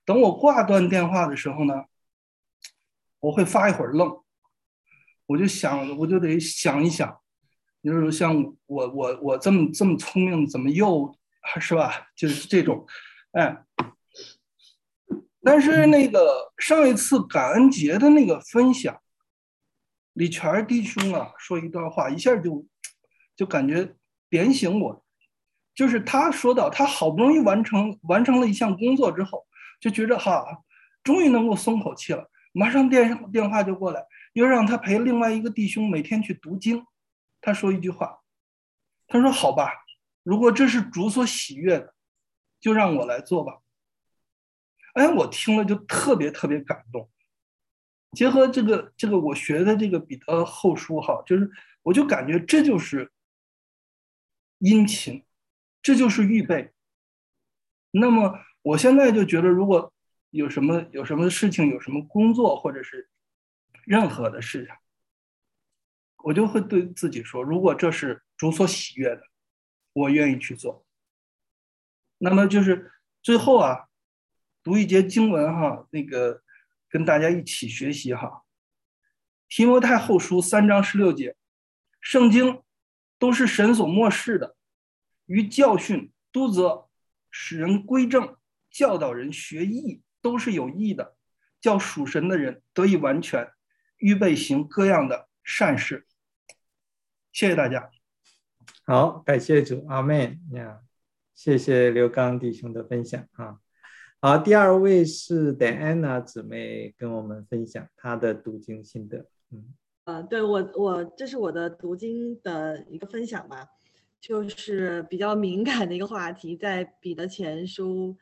等我挂断电话的时候呢，我会发一会儿愣，我就得想一想，就是像我这么聪明，怎么又是吧？就是这种，哎。但是那个上一次感恩节的那个分享，李全弟兄啊说一段话，一下就感觉点醒我，就是他说到他好不容易完成了一项工作之后，就觉得终于能够松口气了，马上电话就过来，又让他陪另外一个弟兄每天去读经。他说一句话，他说好吧，如果这是主所喜悦的，就让我来做吧。哎，我听了就特别特别感动。结合这个我学的这个彼得后书就是我就感觉这就是殷勤，这就是预备。那么我现在就觉得，如果有什么事情，有什么工作，或者是任何的事情，我就会对自己说，如果这是主所喜悦的，我愿意去做。那么就是最后读一节经文那个跟大家一起学习提摩太后书3章16节，圣经都是神所默示的，于教训、督责、使人归正、教导人学义，都是有益的，叫属神的人得以完全，预备行各样的善事。谢谢大家。 好，感谢主，阿们呀！谢谢刘刚弟兄的分享好，第二位是 Diana 姊妹跟我们分享她的读经心得。 对，我这是我的读经的一个分享吧，就是比较敏感的一个话题，在彼得前书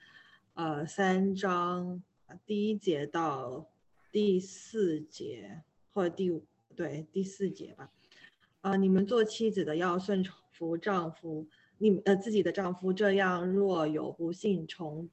3章第1节到第4节，或者第4节吧。你们做妻子的要顺服丈夫，自己的丈夫，这样若有不信从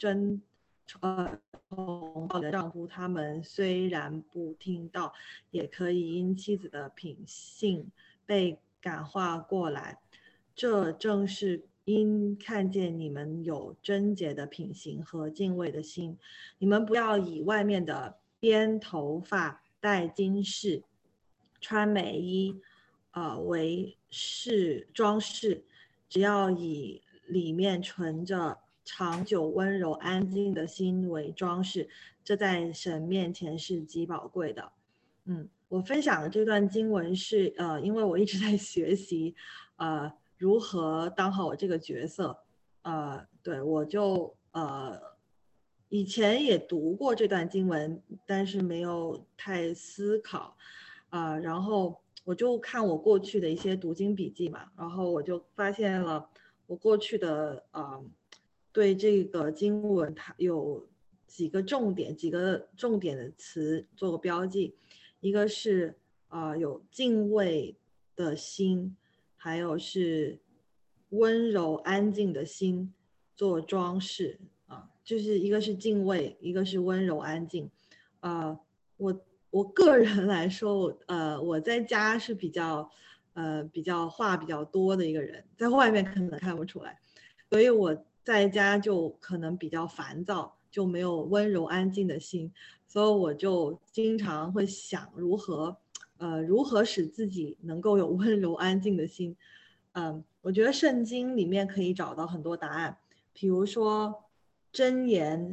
道的丈夫，他们虽然不听道，也可以因妻子的品性被感化过来。这正是因看见你们有贞洁的品行和敬畏的心。你们不要以外面的编头发、戴金饰、穿美衣为装饰，只要以里面存着长久温柔安静的心为装饰，这在神面前是极宝贵的。我分享的这段经文是因为我一直在学习如何当好我这个角色。对，我就以前也读过这段经文，但是没有太思考然后我就看我过去的一些读经笔记嘛，然后我就发现了我过去的对这个经文它有几个重点的词做个标记。一个是有敬畏的心，还有是温柔安静的心做装饰就是一个是敬畏，一个是温柔安静。我个人来说，我在家是比较话比较多的一个人，在外面可能看不出来，所以我在家就可能比较烦躁，就没有温柔安静的心，所以我就经常会想如何使自己能够有温柔安静的心。我觉得圣经里面可以找到很多答案，比如说箴言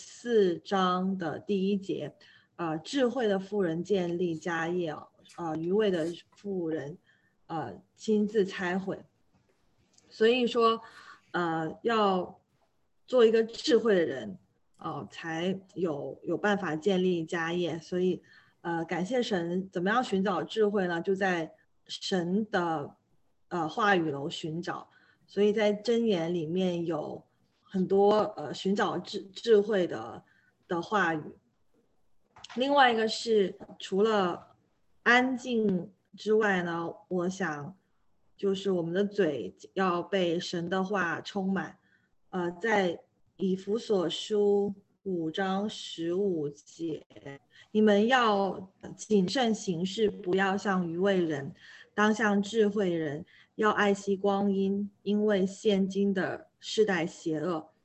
14章的第1节，智慧的妇人建立家业，愚昧的妇人亲自拆毁。所以说要做一个智慧的人才有办法建立家业。所以感谢神。怎么样寻找智慧呢？就在神的话语楼寻找。所以在箴言里面有很多寻找智慧的话语。另外一个是除了安静之外呢，我想就是我们的嘴要被神的话充满。在以弗所书5章15节，你们要谨慎行事，不要像愚昧人，当像智慧人，要爱惜光阴，因为现今的世代邪恶。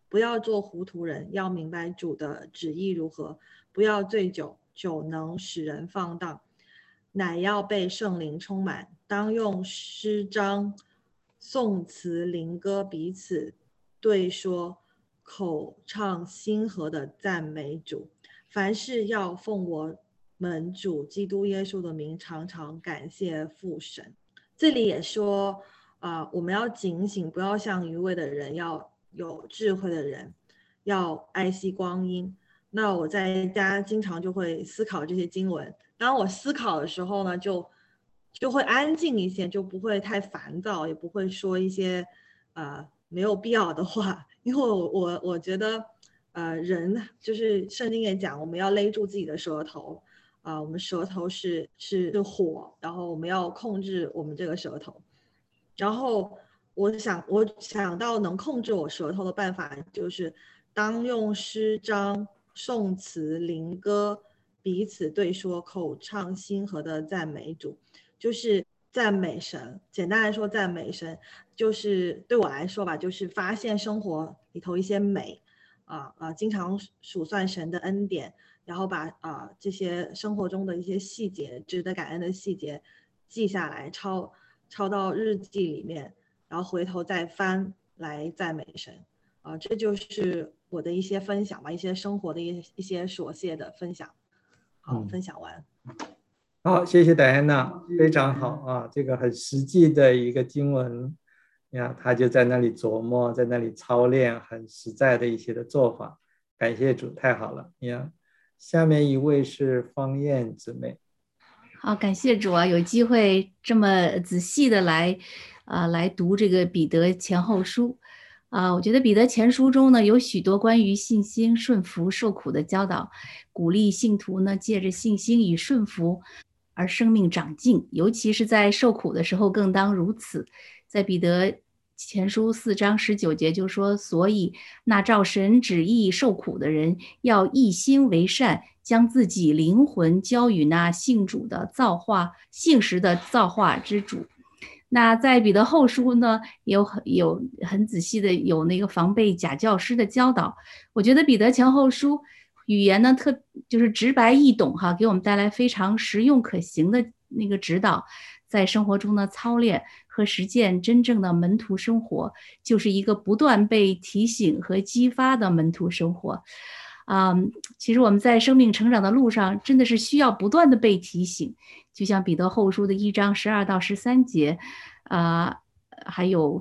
不要做糊涂人，要明白主的旨意如何。不要醉酒，酒能使人放荡，乃要被圣灵充满。当用诗章、颂词、灵歌彼此对说，口唱心和的赞美主。凡事要奉我们主基督耶稣的名，常常感谢父神。这里也说我们要警醒，不要像愚昧的人，要有智慧的人，要爱惜光阴。那我在家经常就会思考这些经文，当我思考的时候呢，就会安静一些，就不会太烦躁，也不会说一些没有必要的话。因为我觉得人就是圣经也讲，我们要勒住自己的舌头我们舌头是火，然后我们要控制我们这个舌头。然后我想到能控制我舌头的办法，就是当用诗章、颂词、灵歌彼此对说，口唱心和的赞美主，就是赞美神。简单来说，赞美神就是对我来说吧，就是发现生活里头一些美经常数算神的恩典，然后把这些生活中的一些细节，值得感恩的细节记下来，抄到日记里面，然后回头再翻来赞美神这就是我的一些分享吧，一些生活的一些琐屑的分享。好，分享完。 好，谢谢戴安娜，非常好这个很实际的一个经文呀，他就在那里琢磨，在那里操练，很实在的一些的做法。感谢主，太好了呀！下面一位是方燕姊妹。 好，感谢主有机会这么仔细的来读这个彼得前后书我觉得彼得前书中呢有许多关于信心、顺服、受苦的教导，鼓励信徒呢借着信心与顺服而生命长进，尤其是在受苦的时候更当如此。在彼得前书4章19节就说，所以那照神旨意受苦的人，要一心为善，将自己灵魂交与那信实的造化之主。那在彼得后书呢，有很仔细的有那个防备假教师的教导。我觉得彼得前后书语言呢就是直白易懂给我们带来非常实用可行的那个指导，在生活中呢操练和实践真正的门徒生活，就是一个不断被提醒和激发的门徒生活。其实我们在生命成长的路上真的是需要不断的被提醒，就像彼得后书的1章12到13节还有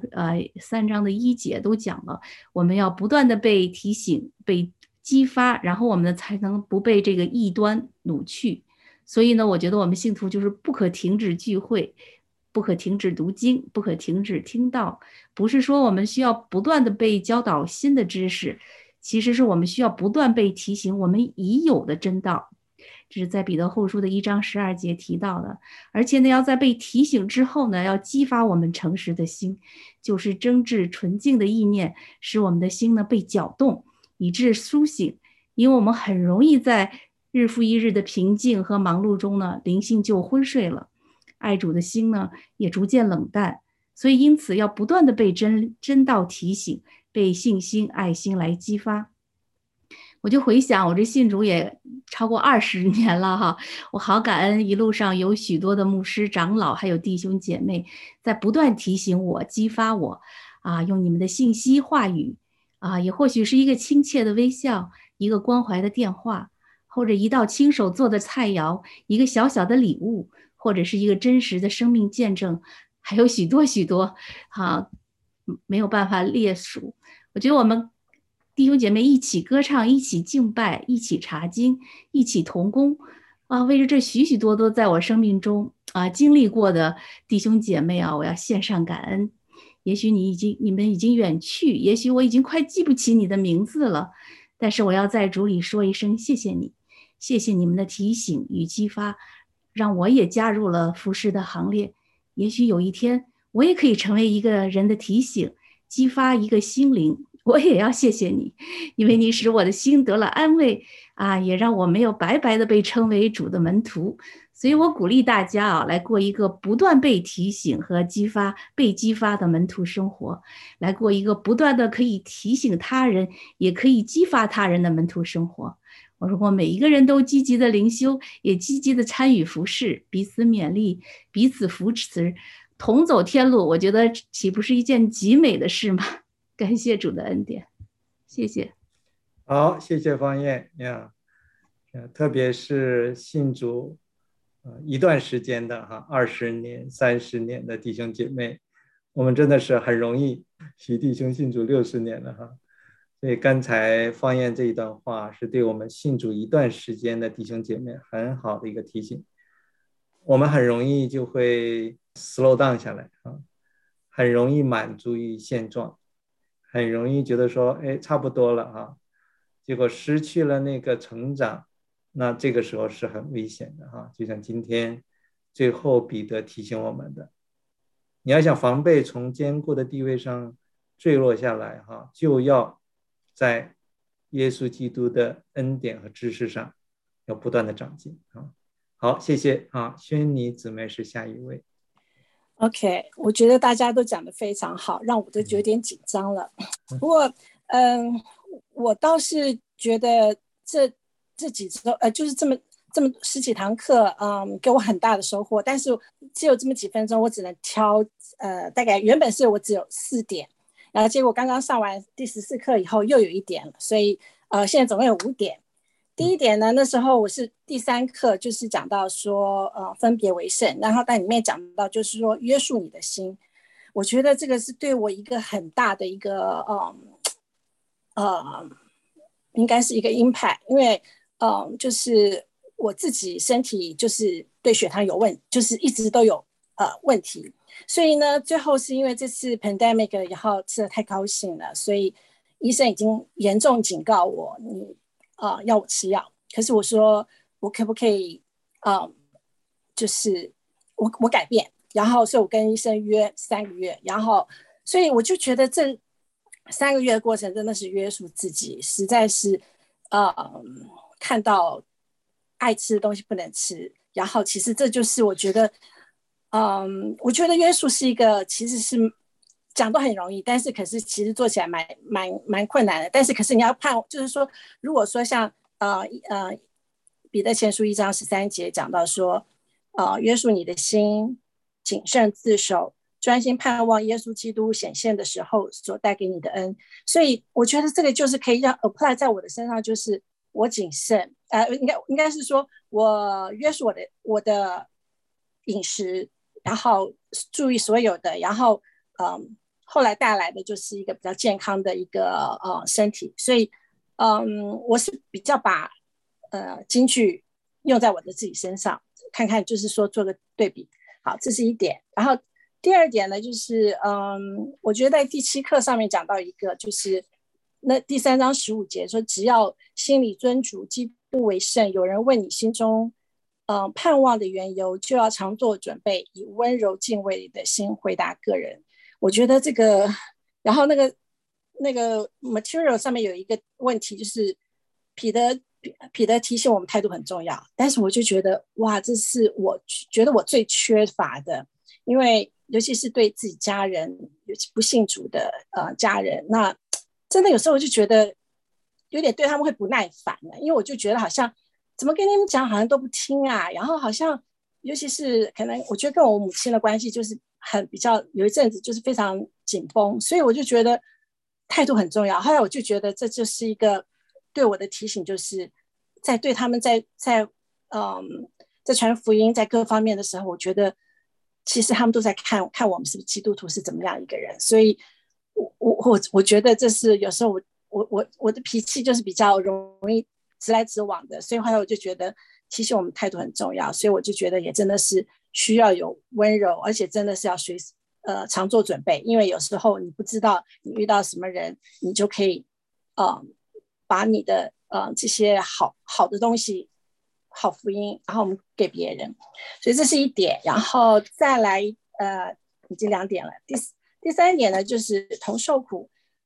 3章的1节都讲了，我们要不断的被提醒、被激发，然后我们才能不被这个异端掳去。所以呢，我觉得我们信徒就是不可停止聚会，不可停止读经，不可停止听道。不是说我们需要不断的被教导新的知识，其实是我们需要不断被提醒我们已有的真道。这是在彼得后书的1章12节提到的。而且呢，要在被提醒之后呢，要激发我们诚实的心，就是真挚纯净的意念，使我们的心呢被搅动，以致苏醒。因为我们很容易在日复一日的平静和忙碌中呢，灵性就昏睡了，爱主的心呢也逐渐冷淡。所以因此要不断的被真道提醒，被信心、爱心来激发。我就回想我这信主也超过20年了我好感恩一路上有许多的牧师、长老还有弟兄姐妹在不断提醒我、激发我用你们的信息话语也或许是一个亲切的微笑，一个关怀的电话，或者一道亲手做的菜肴，一个小小的礼物，或者是一个真实的生命见证，还有许多许多没有办法列数。我觉得我们弟兄姐妹一起歌唱，一起敬拜，一起查经，一起同工为着这许许多多在我生命中经历过的弟兄姐妹我要献上感恩。也许你们已经远去，也许我已经快记不起你的名字了，但是我要在主里说一声谢谢你，谢谢你们的提醒与激发，让我也加入了服侍的行列。也许有一天我也可以成为一个人的提醒，激发一个心灵， 我也要谢谢你，因为你使我的心得了安慰啊，也让我没有白白的被称为主的门徒。所以我鼓励大家啊，来过一个不断被提醒和被激发的门徒生活，来过一个不断的可以提醒他人，也可以激发他人的门徒生活。我如果每一个人都积极的灵修，也积极的参与服事，彼此勉励，彼此扶持，同走天路，我觉得岂不是一件极美的事吗？感谢主的恩典，谢谢。 好，谢谢方燕呀，特别是信主一段时间的20年、30年的弟兄姐妹，我们真的是很容易。徐弟兄信主60年了哈，所以刚才方燕这一段话是对我们信主一段时间的弟兄姐妹很好的一个提醒。我们很容易就会 slow down 下来啊，很容易满足于现状，很容易觉得说，哎，差不多了啊，结果失去了那个成长。那这个时候是很危险的哈，就像今天最后彼得提醒我们的，你要想防备从坚固的地位上坠落下来哈，就要在耶稣基督的恩典和知识上要不断的长进啊。好，谢谢啊，轩妮姊妹是下一位。 OK， 我觉得大家都讲得非常好，让我都有点紧张了。不过，我倒是觉得这几周就是这么10几堂课，给我很大的收获。但是只有这么几分钟，我只能挑大概原本是我只有4点，然后结果刚刚上完第14课以后又有1点了，所以现在总共有5点。第一点呢，那时候我是第3课，就是讲到说分别为圣，然后在里面讲到就是说约束你的心。我觉得这个是对我一个很大的一个应该是一个 impact， 因为就是我自己身体就是对血糖有就是一直都有问题，所以呢最后是因为这次 pandemic 然后吃得太高兴了，所以医生已经严重警告我，你要我吃药。可是我说我可不可以就是我改变，然后所以我跟医生约3个月，然后所以我就觉得这3个月的过程真的是约束自己，实在是看到爱吃的东西不能吃，然后其实这就是我觉得我觉得约束是一个其实是讲都很容易，但是可是其实做起来蛮困难的。但是可是你要判，就是说如果说像彼得前书1章13节讲到说约束你的心，谨慎自守，专心盼望耶稣基督显现的时候所带给你的恩。所以我觉得这个就是可以让 apply 在我的身上，就是我谨慎应该是说我约束我的饮食，然后注意所有的，然后后来带来的就是一个比较健康的一个身体。所以我是比较把金句用在我的自己身上，看看就是说做个对比。好，这是一点。然后第二点呢，就是我觉得在第7课上面讲到一个，就是那第3章15节说，只要心里尊主基督为圣，有人问你心中盼望的缘由，就要常做准备，以温柔敬畏的心回答个人。我觉得这个，然后那个 material 上面有一个问题，就是彼得提醒我们态度很重要，但是我就觉得哇，这是我觉得我最缺乏的，因为尤其是对自己家人，尤其不信主的家人，那真的有时候我就觉得有点对他们会不耐烦了，因为我就觉得好像怎么跟你们讲好像都不听啊，然后好像尤其是可能我觉得跟我母亲的关系就是比较有一阵子就是非常紧绷，所以我就觉得态度很重要。后来我就觉得这就是一个对我的提醒，就是在对他们在传福音在各方面的时候，我觉得其实他们都在看我们是不是基督徒是怎么样一个人。所以我觉得这是有时候我的脾气就是比较容易直来直往的，所以后来我就觉得提醒我们态度很重要，所以我就觉得也真的是需要有温柔，而且真的是要随时常做准备，因为有时候你不知道你遇到什么人，你就可以把你的这些好的东西好福音然后我们给别人，所以这是一点。然后再来已经2点了，第3点呢就是同受苦。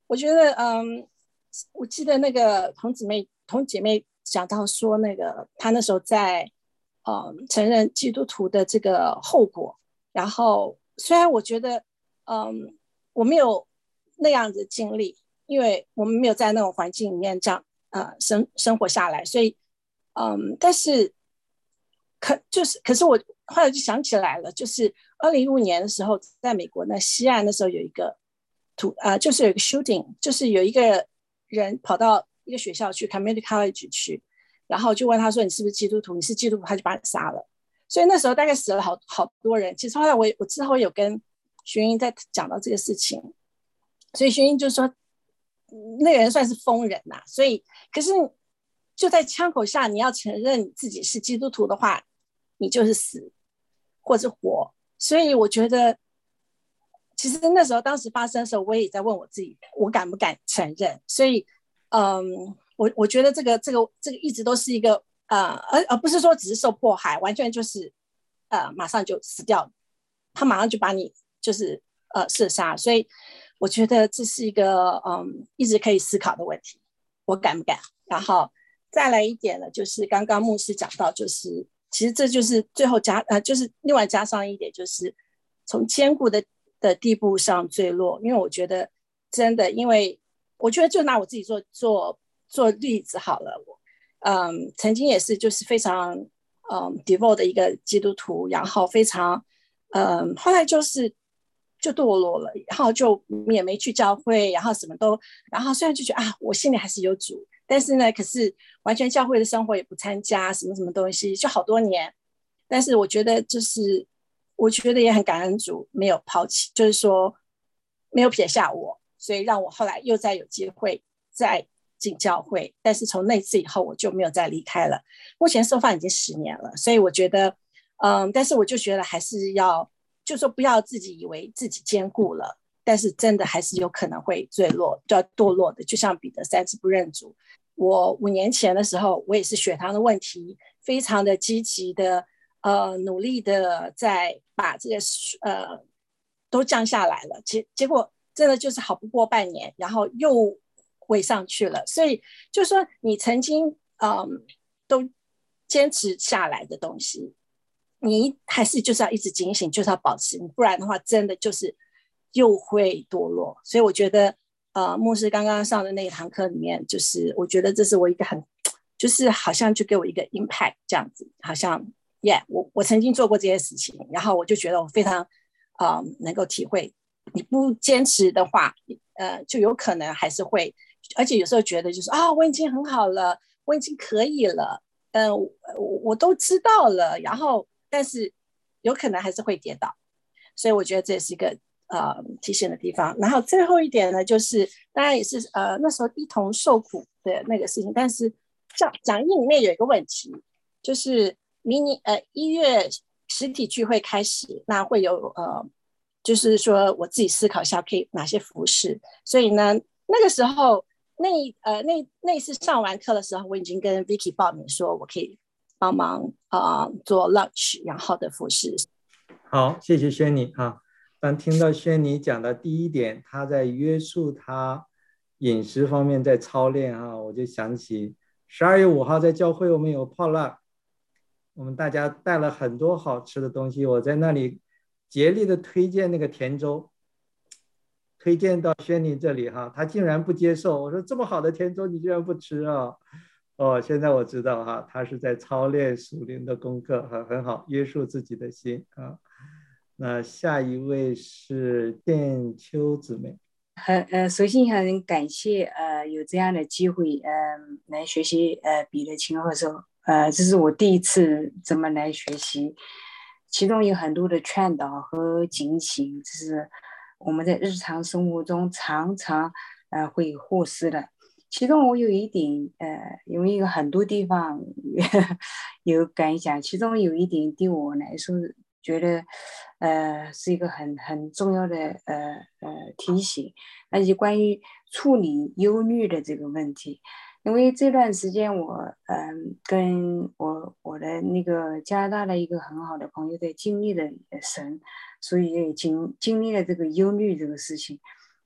我觉得我记得那个童姐妹讲到说，那个她那时候在承认基督徒的这个后果，然后虽然我觉得我没有那样的经历，因为我们没有在那种环境里面这样生活下来，所以但是可是我后来就想起来了，就是2015年的时候，在美国呢西岸的时候有一个就是有一个 shooting， 就是有一个人跑到一个学校去 community college 去，然后就问他说你是不是基督徒，你是基督徒他就把你杀了。所以那时候大概死了好多人。其实后来我之后有跟学英在讲到这个事情，所以学英就说那个人算是疯人呐，所以可是就在枪口下你要承认你自己是基督徒的话，你就是死或者活。所以我觉得其实那时候当时发生的时候，我也在问我自己我敢不敢承认。所以我觉得这个一直都是一个而不是说只是受迫害，完全就是马上就死掉，他马上就把你就是射杀。所以我觉得这是一个一直可以思考的问题，我敢不敢。然后再来一点呢，就是刚刚牧师讲到，就是其实这就是最后就是另外加上一点，就是从坚固的地步上坠落。因为我觉得真的，因为我觉得就拿我自己做例子好了，曾经也是就是非常devout 的一个基督徒，然后非常后来就堕落了，然后就也没去教会，然后什么都，然后虽然就觉得我心里还是有主，但是呢可是完全教会的生活也不参加，什么东西就好多年。但是我觉得也很感恩主没有抛弃，就是说没有撇下我，所以让我后来又再有机会再进教会。但是从那次以后我就没有再离开了，目前受访已经10年了。所以我觉得但是我就觉得还是要就说不要自己以为自己坚固了，但是真的还是有可能会坠落，就要堕落的。就像彼得3次不认主，我5年前的时候我也是血糖的问题，非常的积极的努力的在把这个都降下来了，结果真的就是好不过半年，然后又回上去了。所以就说你曾经都坚持下来的东西，你还是就是要一直警醒，就是要保持，不然的话真的就是又会堕落。所以我觉得牧师刚刚上的那一堂课里面，就是我觉得这是我一个就是好像就给我一个 impact 这样子，好像我曾经做过这些事情，然后我就觉得我非常能够体会，你不坚持的话就有可能还是会，而且有时候觉得就是我已经很好了，我已经可以了，我都知道了，然后但是有可能还是会跌倒。所以我觉得这是一个提醒的地方。然后最后一点呢，就是当然也是那时候一同受苦的那个事情，但是讲义里面有一个问题，就是1月实体聚会开始，那会有就是说我自己思考一下可以哪些服饰。所以呢那个时候那次上完课的时候，我已经跟 Vicky 报名说我可以帮忙做 lunch 然后的服饰。 好，谢谢轩尼当听到轩尼讲的第一点，他在约束他饮食方面在操练我就想起12月5号在教会我们有泡辣，我们大家带了很多好吃的东西，我在那里竭力的推荐那个甜粥，推荐到轩尼这里他竟然不接受。我说这么好的甜粥你居然不吃现在我知道他是在操练属灵的功课很好，约束自己的心那下一位是建秋姊妹。 首先很感谢有这样的机会来学习彼得前后书，这是我第一次这么来学习，其中有很多的劝导和警醒，这是我们在日常生活中常常会忽视的。其中我有一点因为有很多地方有感想，其中有一点对我来说觉得是一个很重要的提醒，那就关于处理忧虑的这个问题。因为这段时间我跟我的那个加拿大的一个很好的朋友在经历了神，所以也经历了这个忧虑这个事情。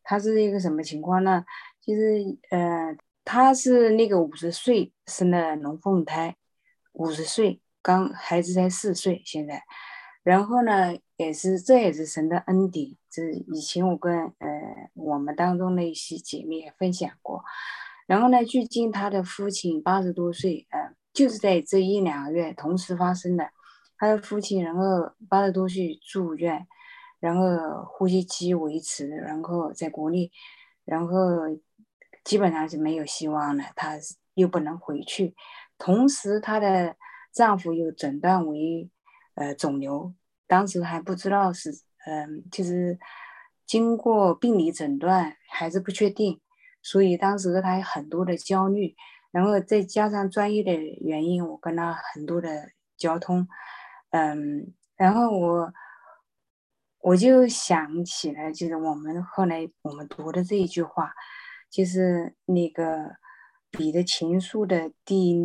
他是一个什么情况呢？其实他是那个50岁生的龙凤胎，50岁刚孩子才4岁现在，然后呢这也是神的恩典，这以前我跟我们当中的一些姐妹也分享过。然后呢，距今他的父亲80多岁，就是在这1-2个月同时发生的。他的父亲然后80多岁住院，然后呼吸机维持，然后在国内，然后基本上是没有希望了，他又不能回去。同时她的丈夫又诊断为肿瘤，当时还不知道是就是经过病理诊断还是不确定，所以当时她有很多的焦虑，然后再加上专业的原因，我跟她很多的交通，然后我就想起来，就是后来我们读的这一句话，就是那个彼得前书的第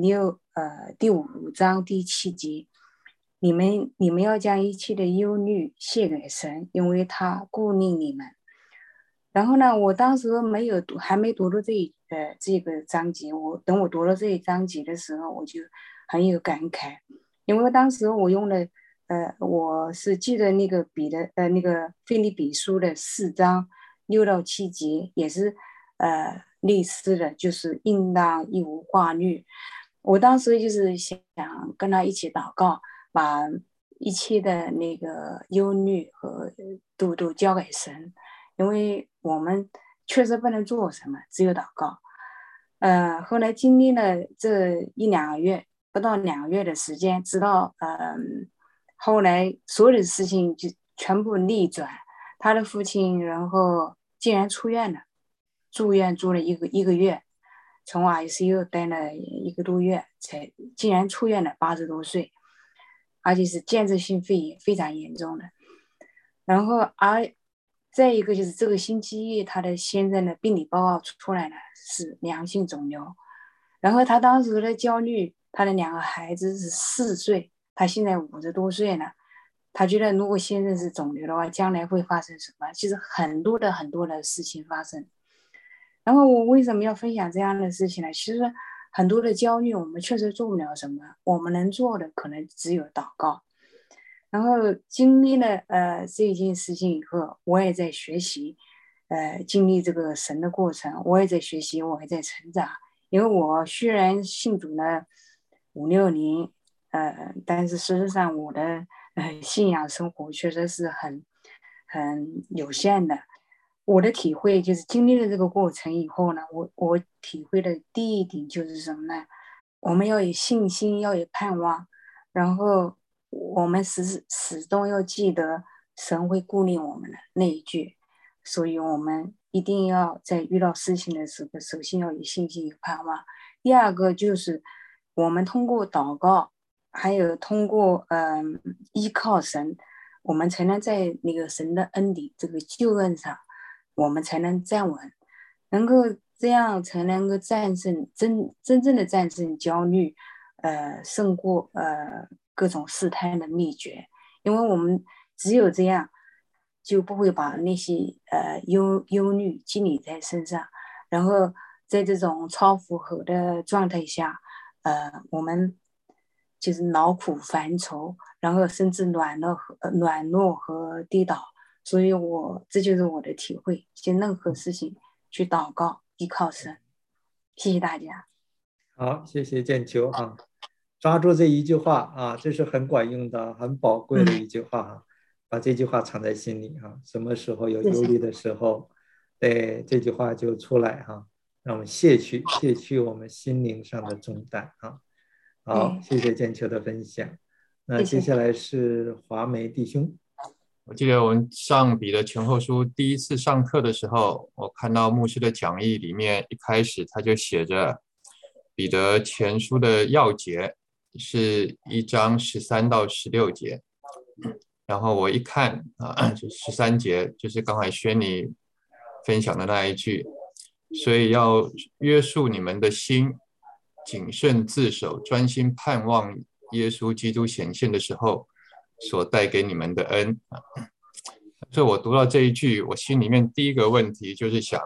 5章第7节，你们要将一切的忧虑卸给神，因为他顾念你们。然后呢，我当时还没读到这个章节，等我读了这一章节的时候，我就很有感慨，因为当时我用了我是记得那个那个腓立比书的4章6到7节，也是类似的，就是应当一无挂虑。我当时就是想跟他一起祷告，把一切的那个忧虑和都交给神，因为我们确实不能做什么，只有祷告。后来经历了这1-2个月，不到2个月的时间，直到后来所有的事情就全部逆转，他的父亲然后竟然出院了，住院住了一个月，从 ICU 待了1个多月，才竟然出院了，80多岁，而且是间质性肺炎非常严重的。然后再一个就是这个星期一他的先生的病理报告出来了，是良性肿瘤。然后他当时的焦虑，他的2个孩子是4岁，他现在50多岁了，他觉得如果先生是肿瘤的话，将来会发生什么？其实很多的事情发生。然后我为什么要分享这样的事情呢？其实很多的焦虑我们确实做不了什么，我们能做的可能只有祷告。然后经历了这件事情以后，我也在学习，经历这个神的过程，我也在学习，我也在成长。因为我虽然信主了5-6年，但是事实上我的信仰生活确实是很有限的。我的体会就是经历了这个过程以后呢，我体会的第一点就是什么呢？我们要有信心，要有盼望，然后我们始终要记得神会顾念我们的那一句，所以我们一定要在遇到事情的时候，首先要有信心有盼望。第二个就是我们通过祷告，还有通过依靠神，我们才能在那个神的恩典这个救恩上，我们才能站稳，能够这样才能够战胜真正的战胜焦虑，胜过各种试探的秘诀。因为我们只有这样，就不会把那些忧虑积累在身上，然后在这种超负荷的状态下，我们就是劳苦烦愁，然后甚至软弱和跌倒。所以这就是我的体会，就任何事情去祷告依靠神。谢谢大家。 好，谢谢建秋啊，抓住这一句话啊，这是很管用的、很宝贵的一句话啊，把这句话藏在心里啊，什么时候有忧虑的时候，对这句话就出来哈，让我们卸去我们心灵上的重担啊。好，谢谢建秋的分享。那接下来是华梅弟兄。 我记得我们上彼得前后书第一次上课的时候，我看到牧师的讲义里面一开始他就写着彼得前书的要节是1章13到16节，然后我一看就13节就是刚才轩尼分享的那一句，所以要约束你们的心，谨慎自守，专心盼望耶稣基督显现的时候所带给你们的恩。 所以我读到这一句，我心里面第一个问题就是想，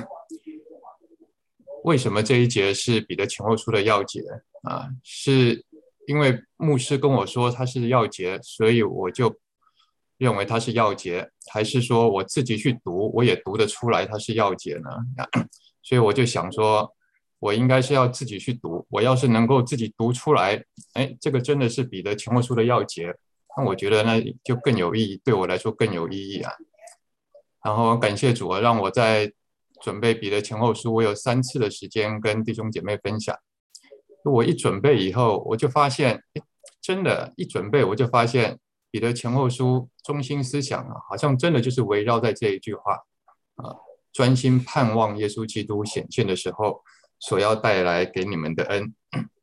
为什么这一节是彼得前后书的要节啊？是因为牧师跟我说它是要节，所以我就认为它是要节，还是说我自己去读，我也读得出来它是要节呢？所以我就想说，我应该是要自己去读。我要是能够自己读出来，哎，这个真的是彼得前后书的要节，那我觉得那就更有意义，对我来说更有意义啊。然后感谢主啊，让我在准备彼得前后书，我有3次的时间跟弟兄姐妹分享。我一准备以后，我就发现，真的，一准备我就发现彼得前后书中心思想啊，好像真的就是围绕在这一句话啊，专心盼望耶稣基督显现的时候所要带来给你们的恩。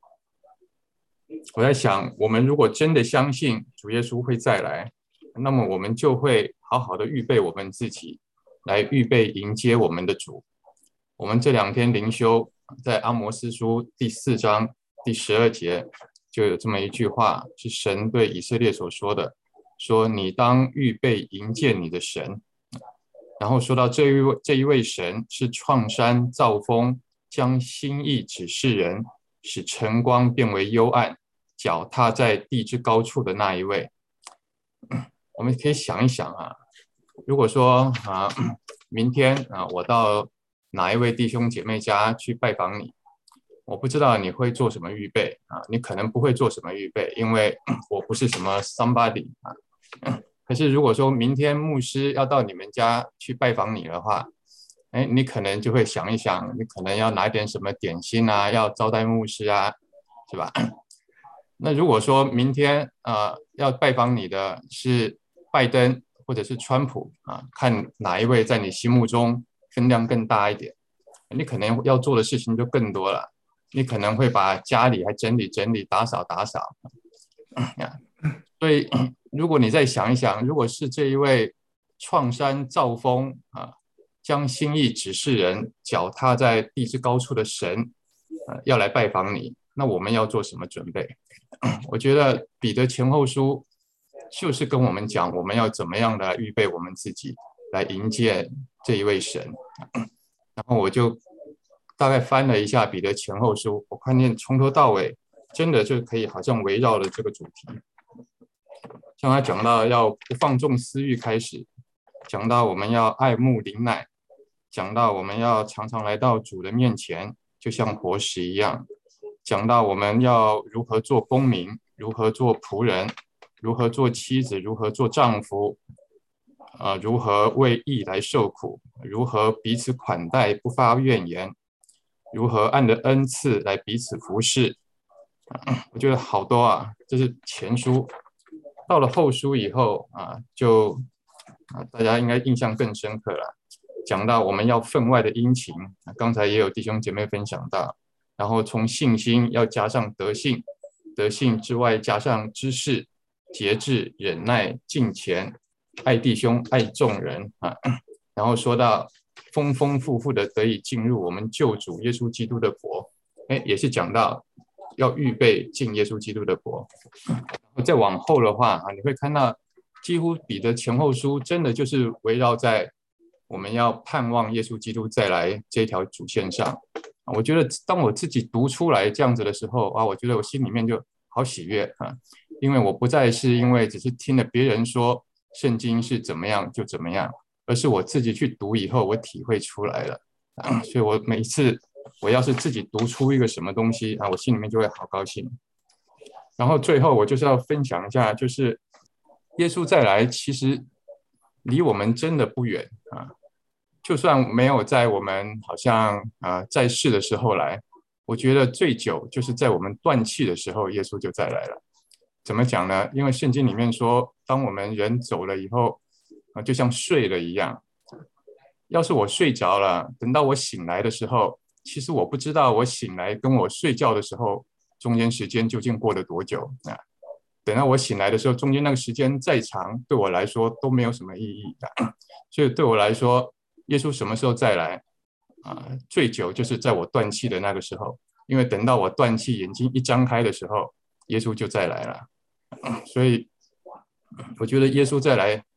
我在想，我们如果真的相信主耶稣会再来，那么我们就会好好的预备我们自己，来预备迎接我们的主。我们这2天灵修在阿摩司书第4章第12节就有这么一句话，是神对以色列所说的，说你当预备迎接你的神。然后说到这一位神是创山造风，将心意指示人，使晨光变为幽暗，脚踏在地之高处的那一位。我们可以想一想啊，如果说明天我到哪一位弟兄姐妹家去拜访你，我不知道你会做什么预备啊？你可能不会做什么预备，因为我不是什么 somebody 啊。可是如果说明天牧师要到你们家去拜访你的话，哎，你可能就会想一想，你可能要拿点什么点心啊，要招待牧师啊，是吧？那如果说明天要拜访你的是拜登或者是川普啊，看哪一位在你心目中分量更大一点，你可能要做的事情就更多了。你可能会把家里还整理整理，打扫打扫。所以如果你再想一想，如果是这一位创山造风将心意指示人，脚踏在地之高处的神要来拜访你，那我们要做什么准备？我觉得彼得前后书就是跟我们讲，我们要怎么样的预备我们自己来迎接这一位神。然后我就大概翻了一下彼得前后书，我看见从头到尾真的就可以好像围绕了这个主题。像他讲到要不放纵私欲开始，讲到我们要爱慕灵奶，讲到我们要常常来到主的面前，就像活石一样，讲到我们要如何做公民，如何做仆人，如何做妻子，如何做丈夫，如何为义来受苦，如何彼此款待不发怨言，如何按着恩赐来彼此服侍。我觉得好多啊，这是前书。到了后书以后大家应该印象更深刻了。讲到我们要分外的殷勤，刚才也有弟兄姐妹分享到，然后从信心要加上德性，德性之外加上知识、节制、忍耐、敬虔、爱弟兄、爱众人然后说到丰丰富富的得以进入我们救主耶稣基督的国，也是讲到要预备进耶稣基督的国。再往后的话你会看到几乎彼得前后书真的就是围绕在我们要盼望耶稣基督再来这条主线上。我觉得当我自己读出来这样子的时候我觉得我心里面就好喜悦因为我不再是因为只是听了别人说圣经是怎么样就怎么样，而是我自己去读以后我体会出来了所以我每一次我要是自己读出一个什么东西我心里面就会好高兴。然后最后我就是要分享一下，就是耶稣再来其实离我们真的不远就算没有在我们好像在世的时候来，我觉得最久就是在我们断气的时候耶稣就再来了。怎么讲呢？因为圣经里面说当我们人走了以后就像睡了一样，要是我睡着了，等到我醒来的时候，其实我不知道我醒来跟我睡觉的时候中间时间究竟过了多久等到我醒来的时候，中间那个时间再长对我来说都没有什么意义所以对我来说耶稣什么时候再来最久就是在我断气的那个时候，因为等到我断气眼睛一张开的时候耶稣就再来了所以我觉得耶稣再来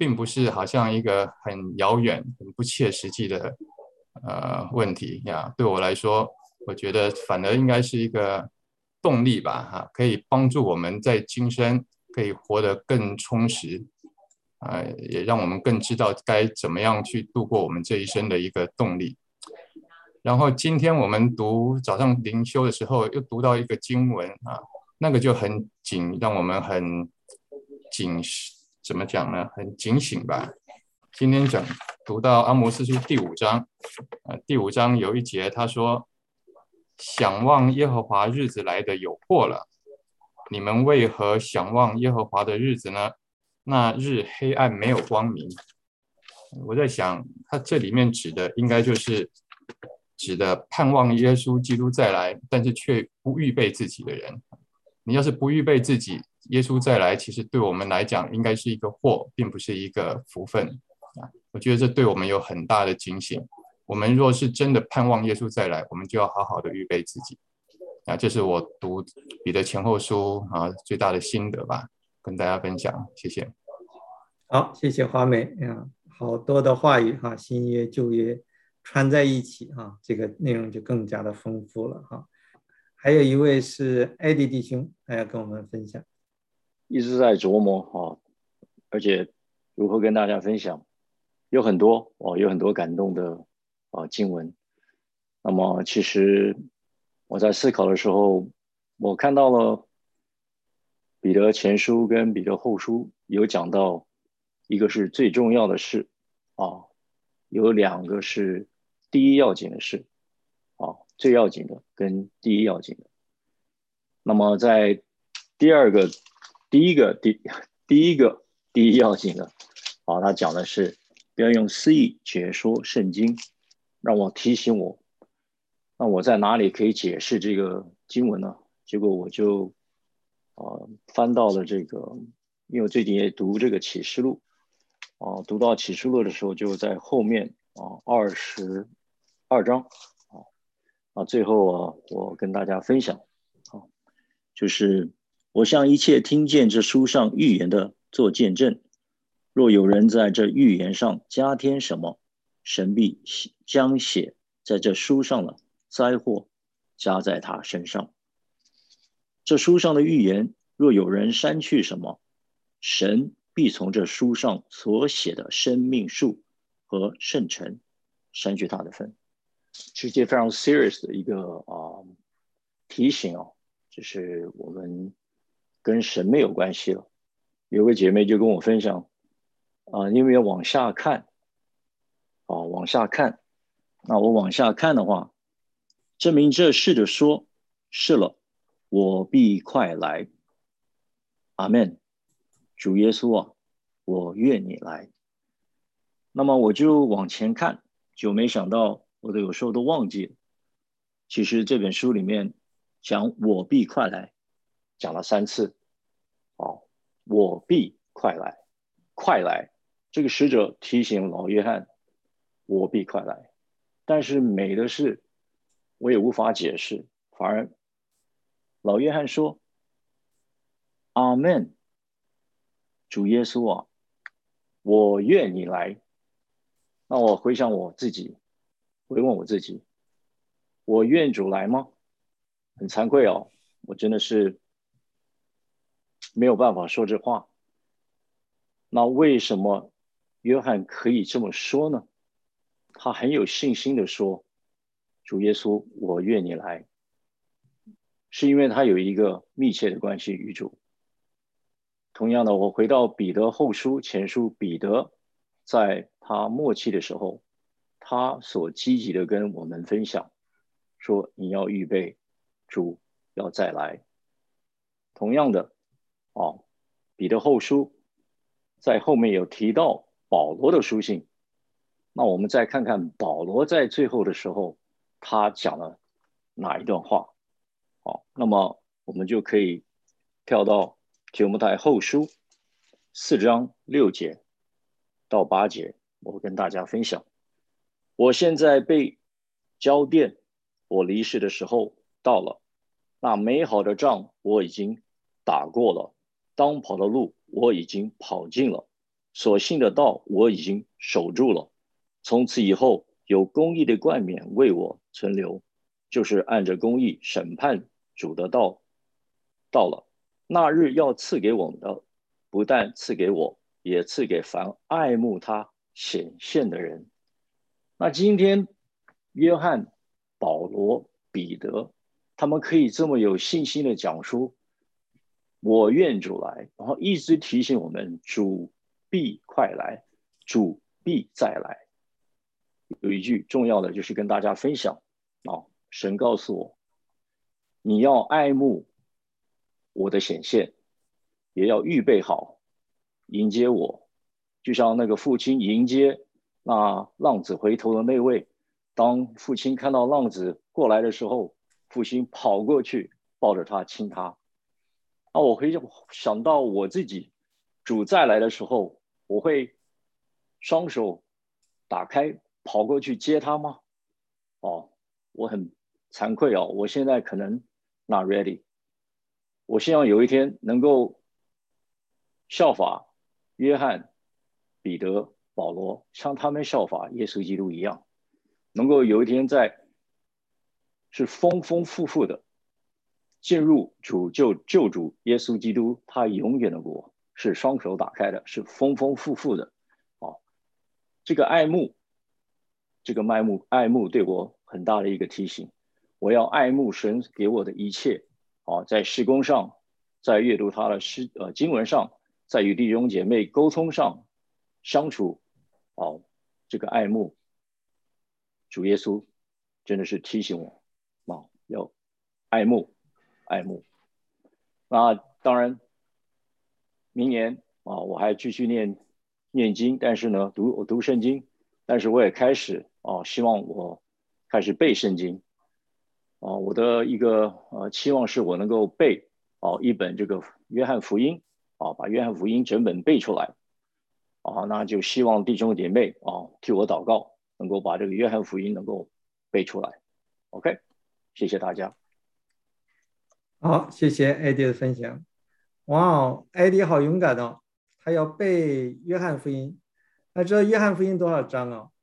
并不是好像一个很遥远、很不切实际的问题呀。对我来说，我觉得反而应该是一个动力吧，哈，可以帮助我们在今生可以活得更充实，也让我们更知道该怎么样去度过我们这一生的一个动力。然后今天我们读早上灵修的时候，又读到一个经文啊，那个就很让我们很怎么讲呢？很警醒吧。今天读到阿摩司书第5章，第5章有一节他说：“想望耶和华日子来的有祸了，你们为何想望耶和华的日子呢？那日黑暗没有光明。”我在想，他这里面指的应该就是指的盼望耶稣基督再来，但是却不预备自己的人。你要是不预备自己，耶稣再来，其实对我们来讲应该是一个祸，并不是一个福分。我觉得这对我们有很大的警醒。我们若是真的盼望耶稣再来，我们就要好好的预备自己。这是我读彼得前后书最大的心得吧，跟大家分享。谢谢。 好，谢谢华美好多的话语新约旧约串在一起这个内容就更加的丰富了还有一位是艾迪弟兄，他要跟我们分享。 一直在琢磨而且如何跟大家分享，有很多感动的经文。那么其实我在思考的时候，我看到了彼得前书跟彼得后书有讲到，一个是最重要的事有2个是第一要紧的事最要紧的跟第一要紧的。那么在第一个第一要紧的他讲的是不要用私意解说圣经，让我提醒我，那我在哪里可以解释这个经文呢？结果我就翻到了这个，因为我最近也读这个启示录读到启示录的时候，就在后面22章最后我跟大家分享就是我向一切听见这书上预言的做见证，若有人在这预言上加添什么，神必将写在这书上的灾祸加在他身上。这书上的预言若有人删去什么，神必从这书上所写的生命树和圣城删去他的分。是一件非常 serious 的一个提醒就是我们跟神没有关系了。有个姐妹就跟我分享因为往下看往下看，那我往下看的话，证明这事的说是了，我必快来。阿们。主耶稣我愿你来。那么我就往前看，就没想到我有时候都忘记了，其实这本书里面讲我必快来讲了3次我必快来，快来，这个使者提醒老约翰我必快来。但是美的是我也无法解释，反而老约翰说阿们，主耶稣我愿你来。那我回想我自己，回问我自己，我愿主来吗？很惭愧我真的是没有办法说这话。那为什么约翰可以这么说呢？他很有信心的说，主耶稣我愿你来，是因为他有一个密切的关系与主。同样的，我回到彼得后书前书，彼得在他末期的时候，他所积极的跟我们分享说，你要预备，主要再来。同样的彼得后书在后面有提到保罗的书信，那我们再看看保罗在最后的时候他讲了哪一段话。那么我们就可以跳到提摩太后书4章6节到8节，我跟大家分享。我现在被交奠，我离世的时候到了，那美好的仗我已经打过了，当跑的路我已经跑尽了， 所信的道我已经守住了，从此以后有公义的冠冕为我存留，就是按着公义审判主的道到了。那日要赐给我们的，不但赐给我，也赐给凡爱慕他显现的人。那今天约翰、保罗、彼得，他们可以这么有信心的讲述我愿主来，然后一直提醒我们主必快来，主必再来。有一句重要的就是跟大家分享神告诉我，你要爱慕我的显现，也要预备好迎接我，就像那个父亲迎接那浪子回头的那位，当父亲看到浪子过来的时候，父亲跑过去抱着他亲他。我会想到我自己，主再来的时候，我会双手打开跑过去接他吗？我很惭愧我现在可能 not ready。我希望有一天能够效法约翰、彼得、保罗，像他们效法耶稣基督一样，能够有一天是丰丰富富的进入救主耶稣基督他永远的国，是双手打开的，是丰丰富富的。这个爱慕对我很大的一个提醒，我要爱慕神给我的一切在事工上，在阅读他的经文上，在与弟兄姐妹沟通上相处这个爱慕主耶稣真的是提醒我要爱慕。那当然明年我还继续念经，但是呢我读圣经，但是我也开始希望我开始背圣经我的一个期望是我能够背一本这个约翰福音把约翰福音整本背出来那就希望弟兄姐妹替我祷告，能够把这个约翰福音能够背出来。 OK， 谢谢大家。 好，谢谢艾迪的分享。哇，艾迪好勇敢他要背约翰福音。那知道约翰福音多少章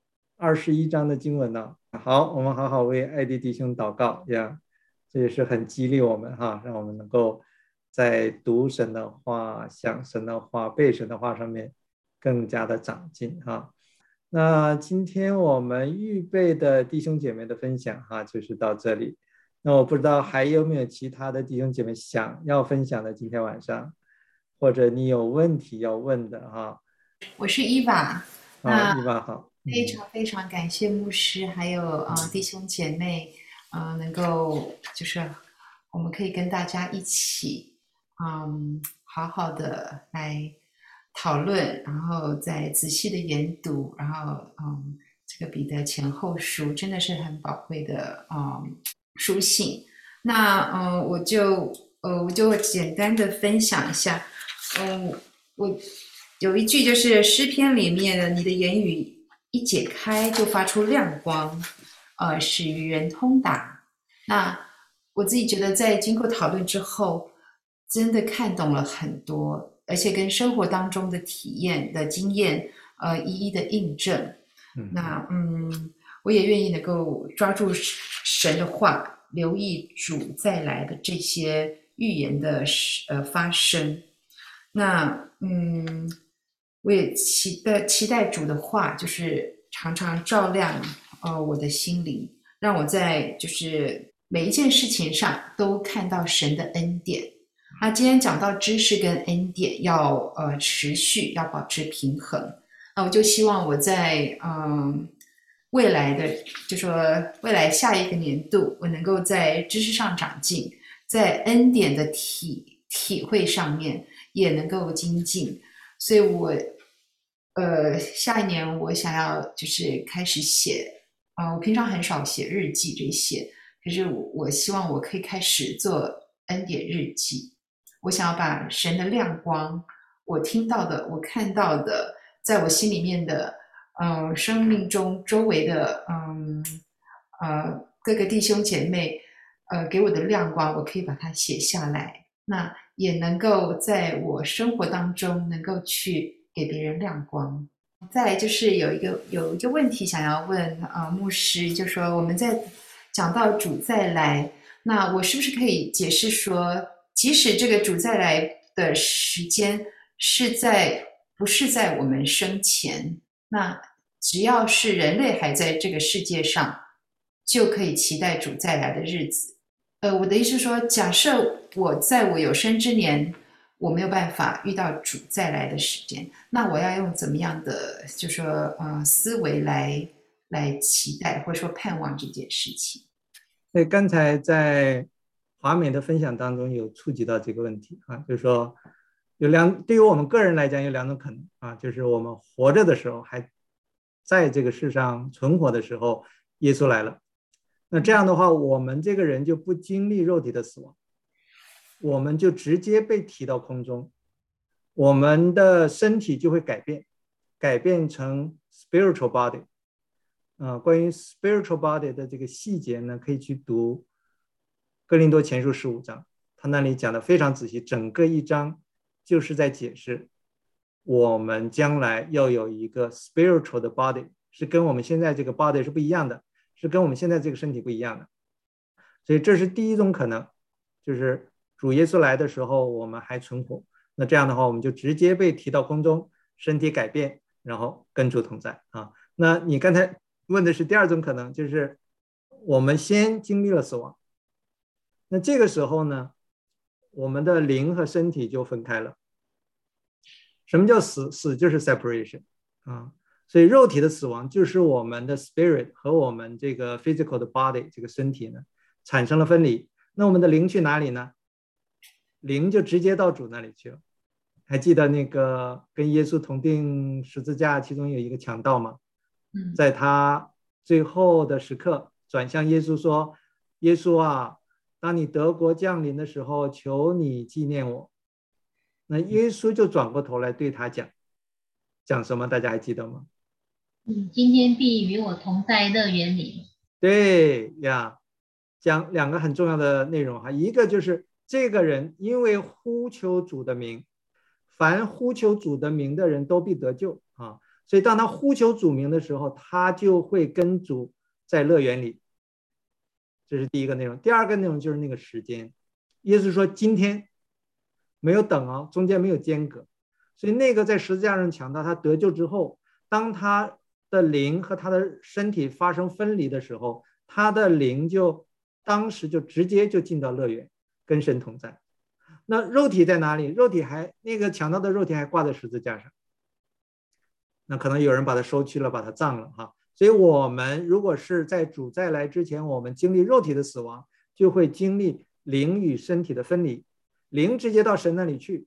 21章的经文呢。好，我们好好为艾迪弟兄祷告呀，这也是很激励我们让我们能够在读神的话、想神的话、背神的话上面更加的长进那今天我们预备的弟兄姐妹的分享就是到这里。那我不知道还有没有其他的弟兄姐妹想要分享的，今天晚上，或者你有问题要问的我是伊娃。 伊娃好。 非常非常感谢牧师还有弟兄姐妹能够就是我们可以跟大家一起好好的来讨论，然后再仔细的研读，然后这个彼得前后书真的是很宝贵的书信。那我就简单的分享一下。我有一句就是诗篇里面的，你的言语一解开就发出亮光，使愚人通达。那我自己觉得在经过讨论之后，真的看懂了很多，而且跟生活当中的体验的经验一一的印证。那我也愿意能够抓住神的话，留意主再来的这些预言的发生。那我也期待主的话，就是常常照亮我的心灵，让我在就是每一件事情上都看到神的恩典。那今天讲到知识跟恩典要持续，要保持平衡。那我就希望我在未来的就说未来下一个年度，我能够在知识上长进，在恩典的体会上面也能够精进。所以我下一年我想要就是开始写我平常很少写日记这些，可是我希望我可以开始做恩典日记。我想要把神的亮光，我听到的，我看到的，在我心里面的生命中周围的各个弟兄姐妹给我的亮光，我可以把它写下来，那也能够在我生活当中能够去给别人亮光。再来就是有一个问题想要问牧师，就说我们在讲到主再来，那我是不是可以解释说，即使这个主再来的时间不是在我们生前，那只要是人类还在这个世界上，就可以期待主再来的日子。我的意思是说，假设在我有生之年，我没有办法遇到主再来的时间，那我要用怎么样的就说思维来期待或者说盼望这件事情？ 对，刚才在华美的分享当中有触及到这个问题啊，就是说对于我们个人来讲有两种可能啊，就是我们活着的时候还在这个世上存活的时候，耶稣来了，那这样的话我们这个人就不经历肉体的死亡，我们就直接被提到空中，我们的身体就会改变成 spiritual body。关于 spiritual body 的这个细节呢，可以去读哥林多前书15章，他那里讲的非常仔细，整个一章就是在解释我们将来要有一个 spiritual 的 body， 是跟我们现在这个 body 是不一样的，是跟我们现在这个身体不一样的。所以这是第一种可能，就是主耶稣来的时候我们还存活，那这样的话我们就直接被提到空中，身体改变，然后跟主同在啊。那你刚才问的是第二种可能，就是我们先经历了死亡，那这个时候呢，我们的灵和身体就分开了。什么叫死？死就是 separation 啊，所以肉体的死亡就是我们的 spirit 和我们这个 physical 的 body 这个身体呢产生了分离。那我们的灵去哪里呢？灵就直接到主那里去了。还记得那个跟耶稣同钉十字架其中有一个强盗吗？在他最后的时刻转向耶稣说，耶稣啊，当你得国降临的时候，求你纪念我。那耶稣就转过头来对他讲什么？大家还记得吗？ 今天必与我同在乐园里。 对呀，讲两个很重要的内容哈，一个就是这个人因为呼求主的名，凡呼求主的名的人都必得救啊。所以当他呼求主名的时候，他就会跟主在乐园里。这是第一个内容。第二个内容就是那个时间，耶稣说今天，没有等啊，中间没有间隔。所以那个在十字架上强盗他得救之后，当他的灵和他的身体发生分离的时候，他的灵就当时就直接就进到乐园，跟神同在。那肉体在哪里？肉体那个强盗的肉体还挂在十字架上，那可能有人把它收去了，把它葬了哈。所以我们如果是在主再来之前，我们经历肉体的死亡，就会经历灵与身体的分离，灵直接到神那里去。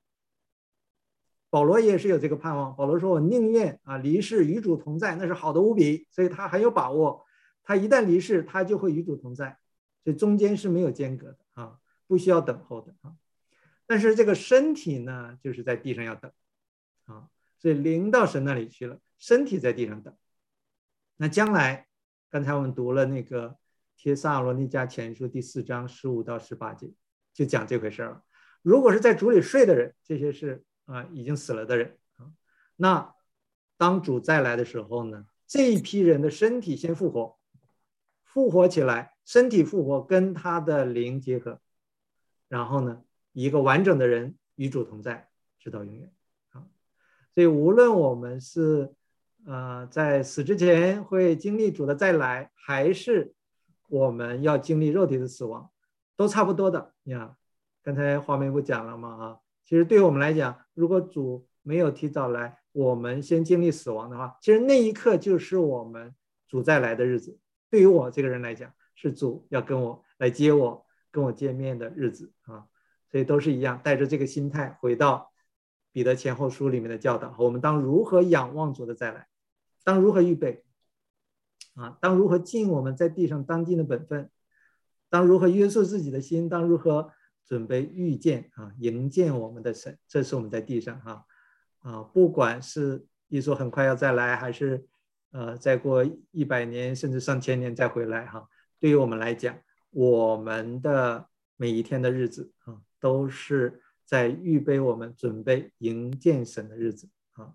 保罗也是有这个盼望，保罗说我宁愿离世与主同在，那是好的无比，所以他很有把握，他一旦离世他就会与主同在，所以中间是没有间隔的啊，不需要等候的啊。但是这个身体呢，就是在地上要等啊，所以灵到神那里去了，身体在地上等。那将来刚才我们读了那个帖撒罗尼迦前书第4章15到18节，就讲这回事了。如果是在主里睡的人，这些是已经死了的人啊，那当主再来的时候呢，这一批人的身体先复活起来，身体复活跟他的灵结合，然后呢，一个完整的人与主同在，直到永远啊。所以无论我们是在死之前会经历主的再来，还是我们要经历肉体的死亡，都差不多的呀。刚才华梅不讲了吗？其实对于我们来讲，如果主没有提早来，我们先经历死亡的话，其实那一刻就是我们主再来的日子。对于我这个人来讲，是主要跟我来接我，跟我见面的日子啊。所以都是一样，带着这个心态回到彼得前后书里面的教导，我们当如何仰望主的再来，当如何预备当如何尽我们在地上当尽的本分，当如何约束自己的心，当如何准备遇见迎见我们的神。这是我们在地上不管是耶稣很快要再来，还是再过100年甚至上千年再回来对于我们来讲，我们的每一天的日子都是在预备我们准备迎见神的日子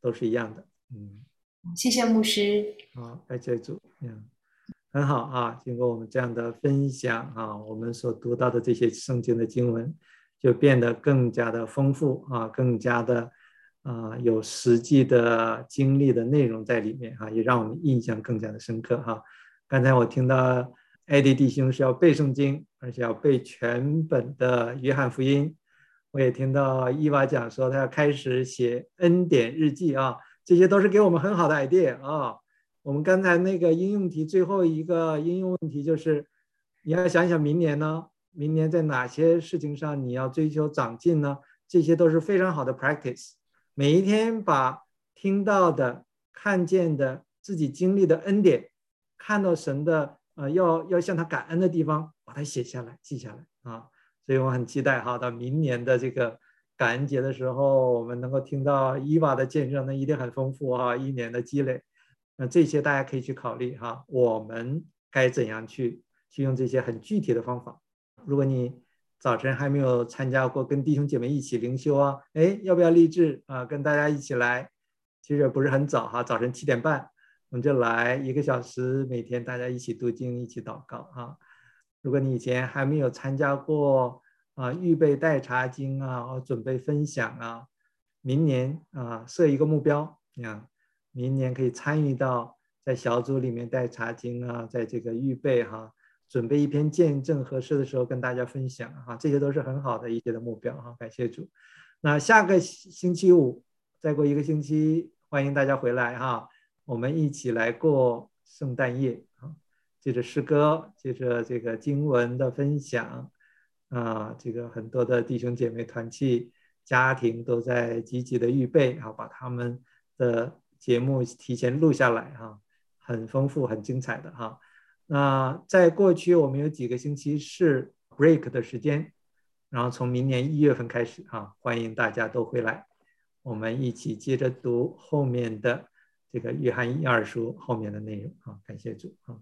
都是一样的。 谢谢牧师。 好，感谢主。很好啊，经过我们这样的分享啊，我们所读到的这些圣经的经文就变得更加的丰富啊，更加的有实际的经历的内容在里面啊，也让我们印象更加的深刻哈。刚才我听到艾迪弟兄是要背圣经，而且要背全本的约翰福音。我也听到伊娃讲说他要开始写恩典日记啊，这些都是给我们很好的 idea 啊。我们刚才那个应用题最后一个应用问题就是你要想想明年呢，明年在哪些事情上你要追求长进呢？这些都是非常好的 practice。每一天把听到的、看见的、自己经历的恩典，看到神的要向他感恩的地方，把它写下来、记下来啊。所以我很期待到明年的这个感恩节的时候，我们能够听到伊娃的见证，那一定很丰富一年的积累。那这些大家可以去考虑我们该怎样去用这些很具体的方法。如果你早晨还没有参加过跟弟兄姐妹一起灵修要不要立志跟大家一起来？其实也不是很早早晨7点半我们就来1个小时，每天大家一起读经，一起祷告如果你以前还没有参加过预备带查经准备分享明年设一个目标明年可以参与到在小组里面带查经在这个预备准备一篇见证，合适的时候跟大家分享这些都是很好的一些的目标感谢主。那下个星期五，再过1个星期，欢迎大家回来我们一起来过圣诞夜接着诗歌，接着这个经文的分享这个很多的弟兄姐妹团契家庭都在积极的预备把他们的节目提前录下来很丰富很精彩的那在过去我们有几个星期是 break 的时间，然后从明年1月份开始欢迎大家都回来，我们一起接着读后面的这个约翰1、2书后面的内容感谢主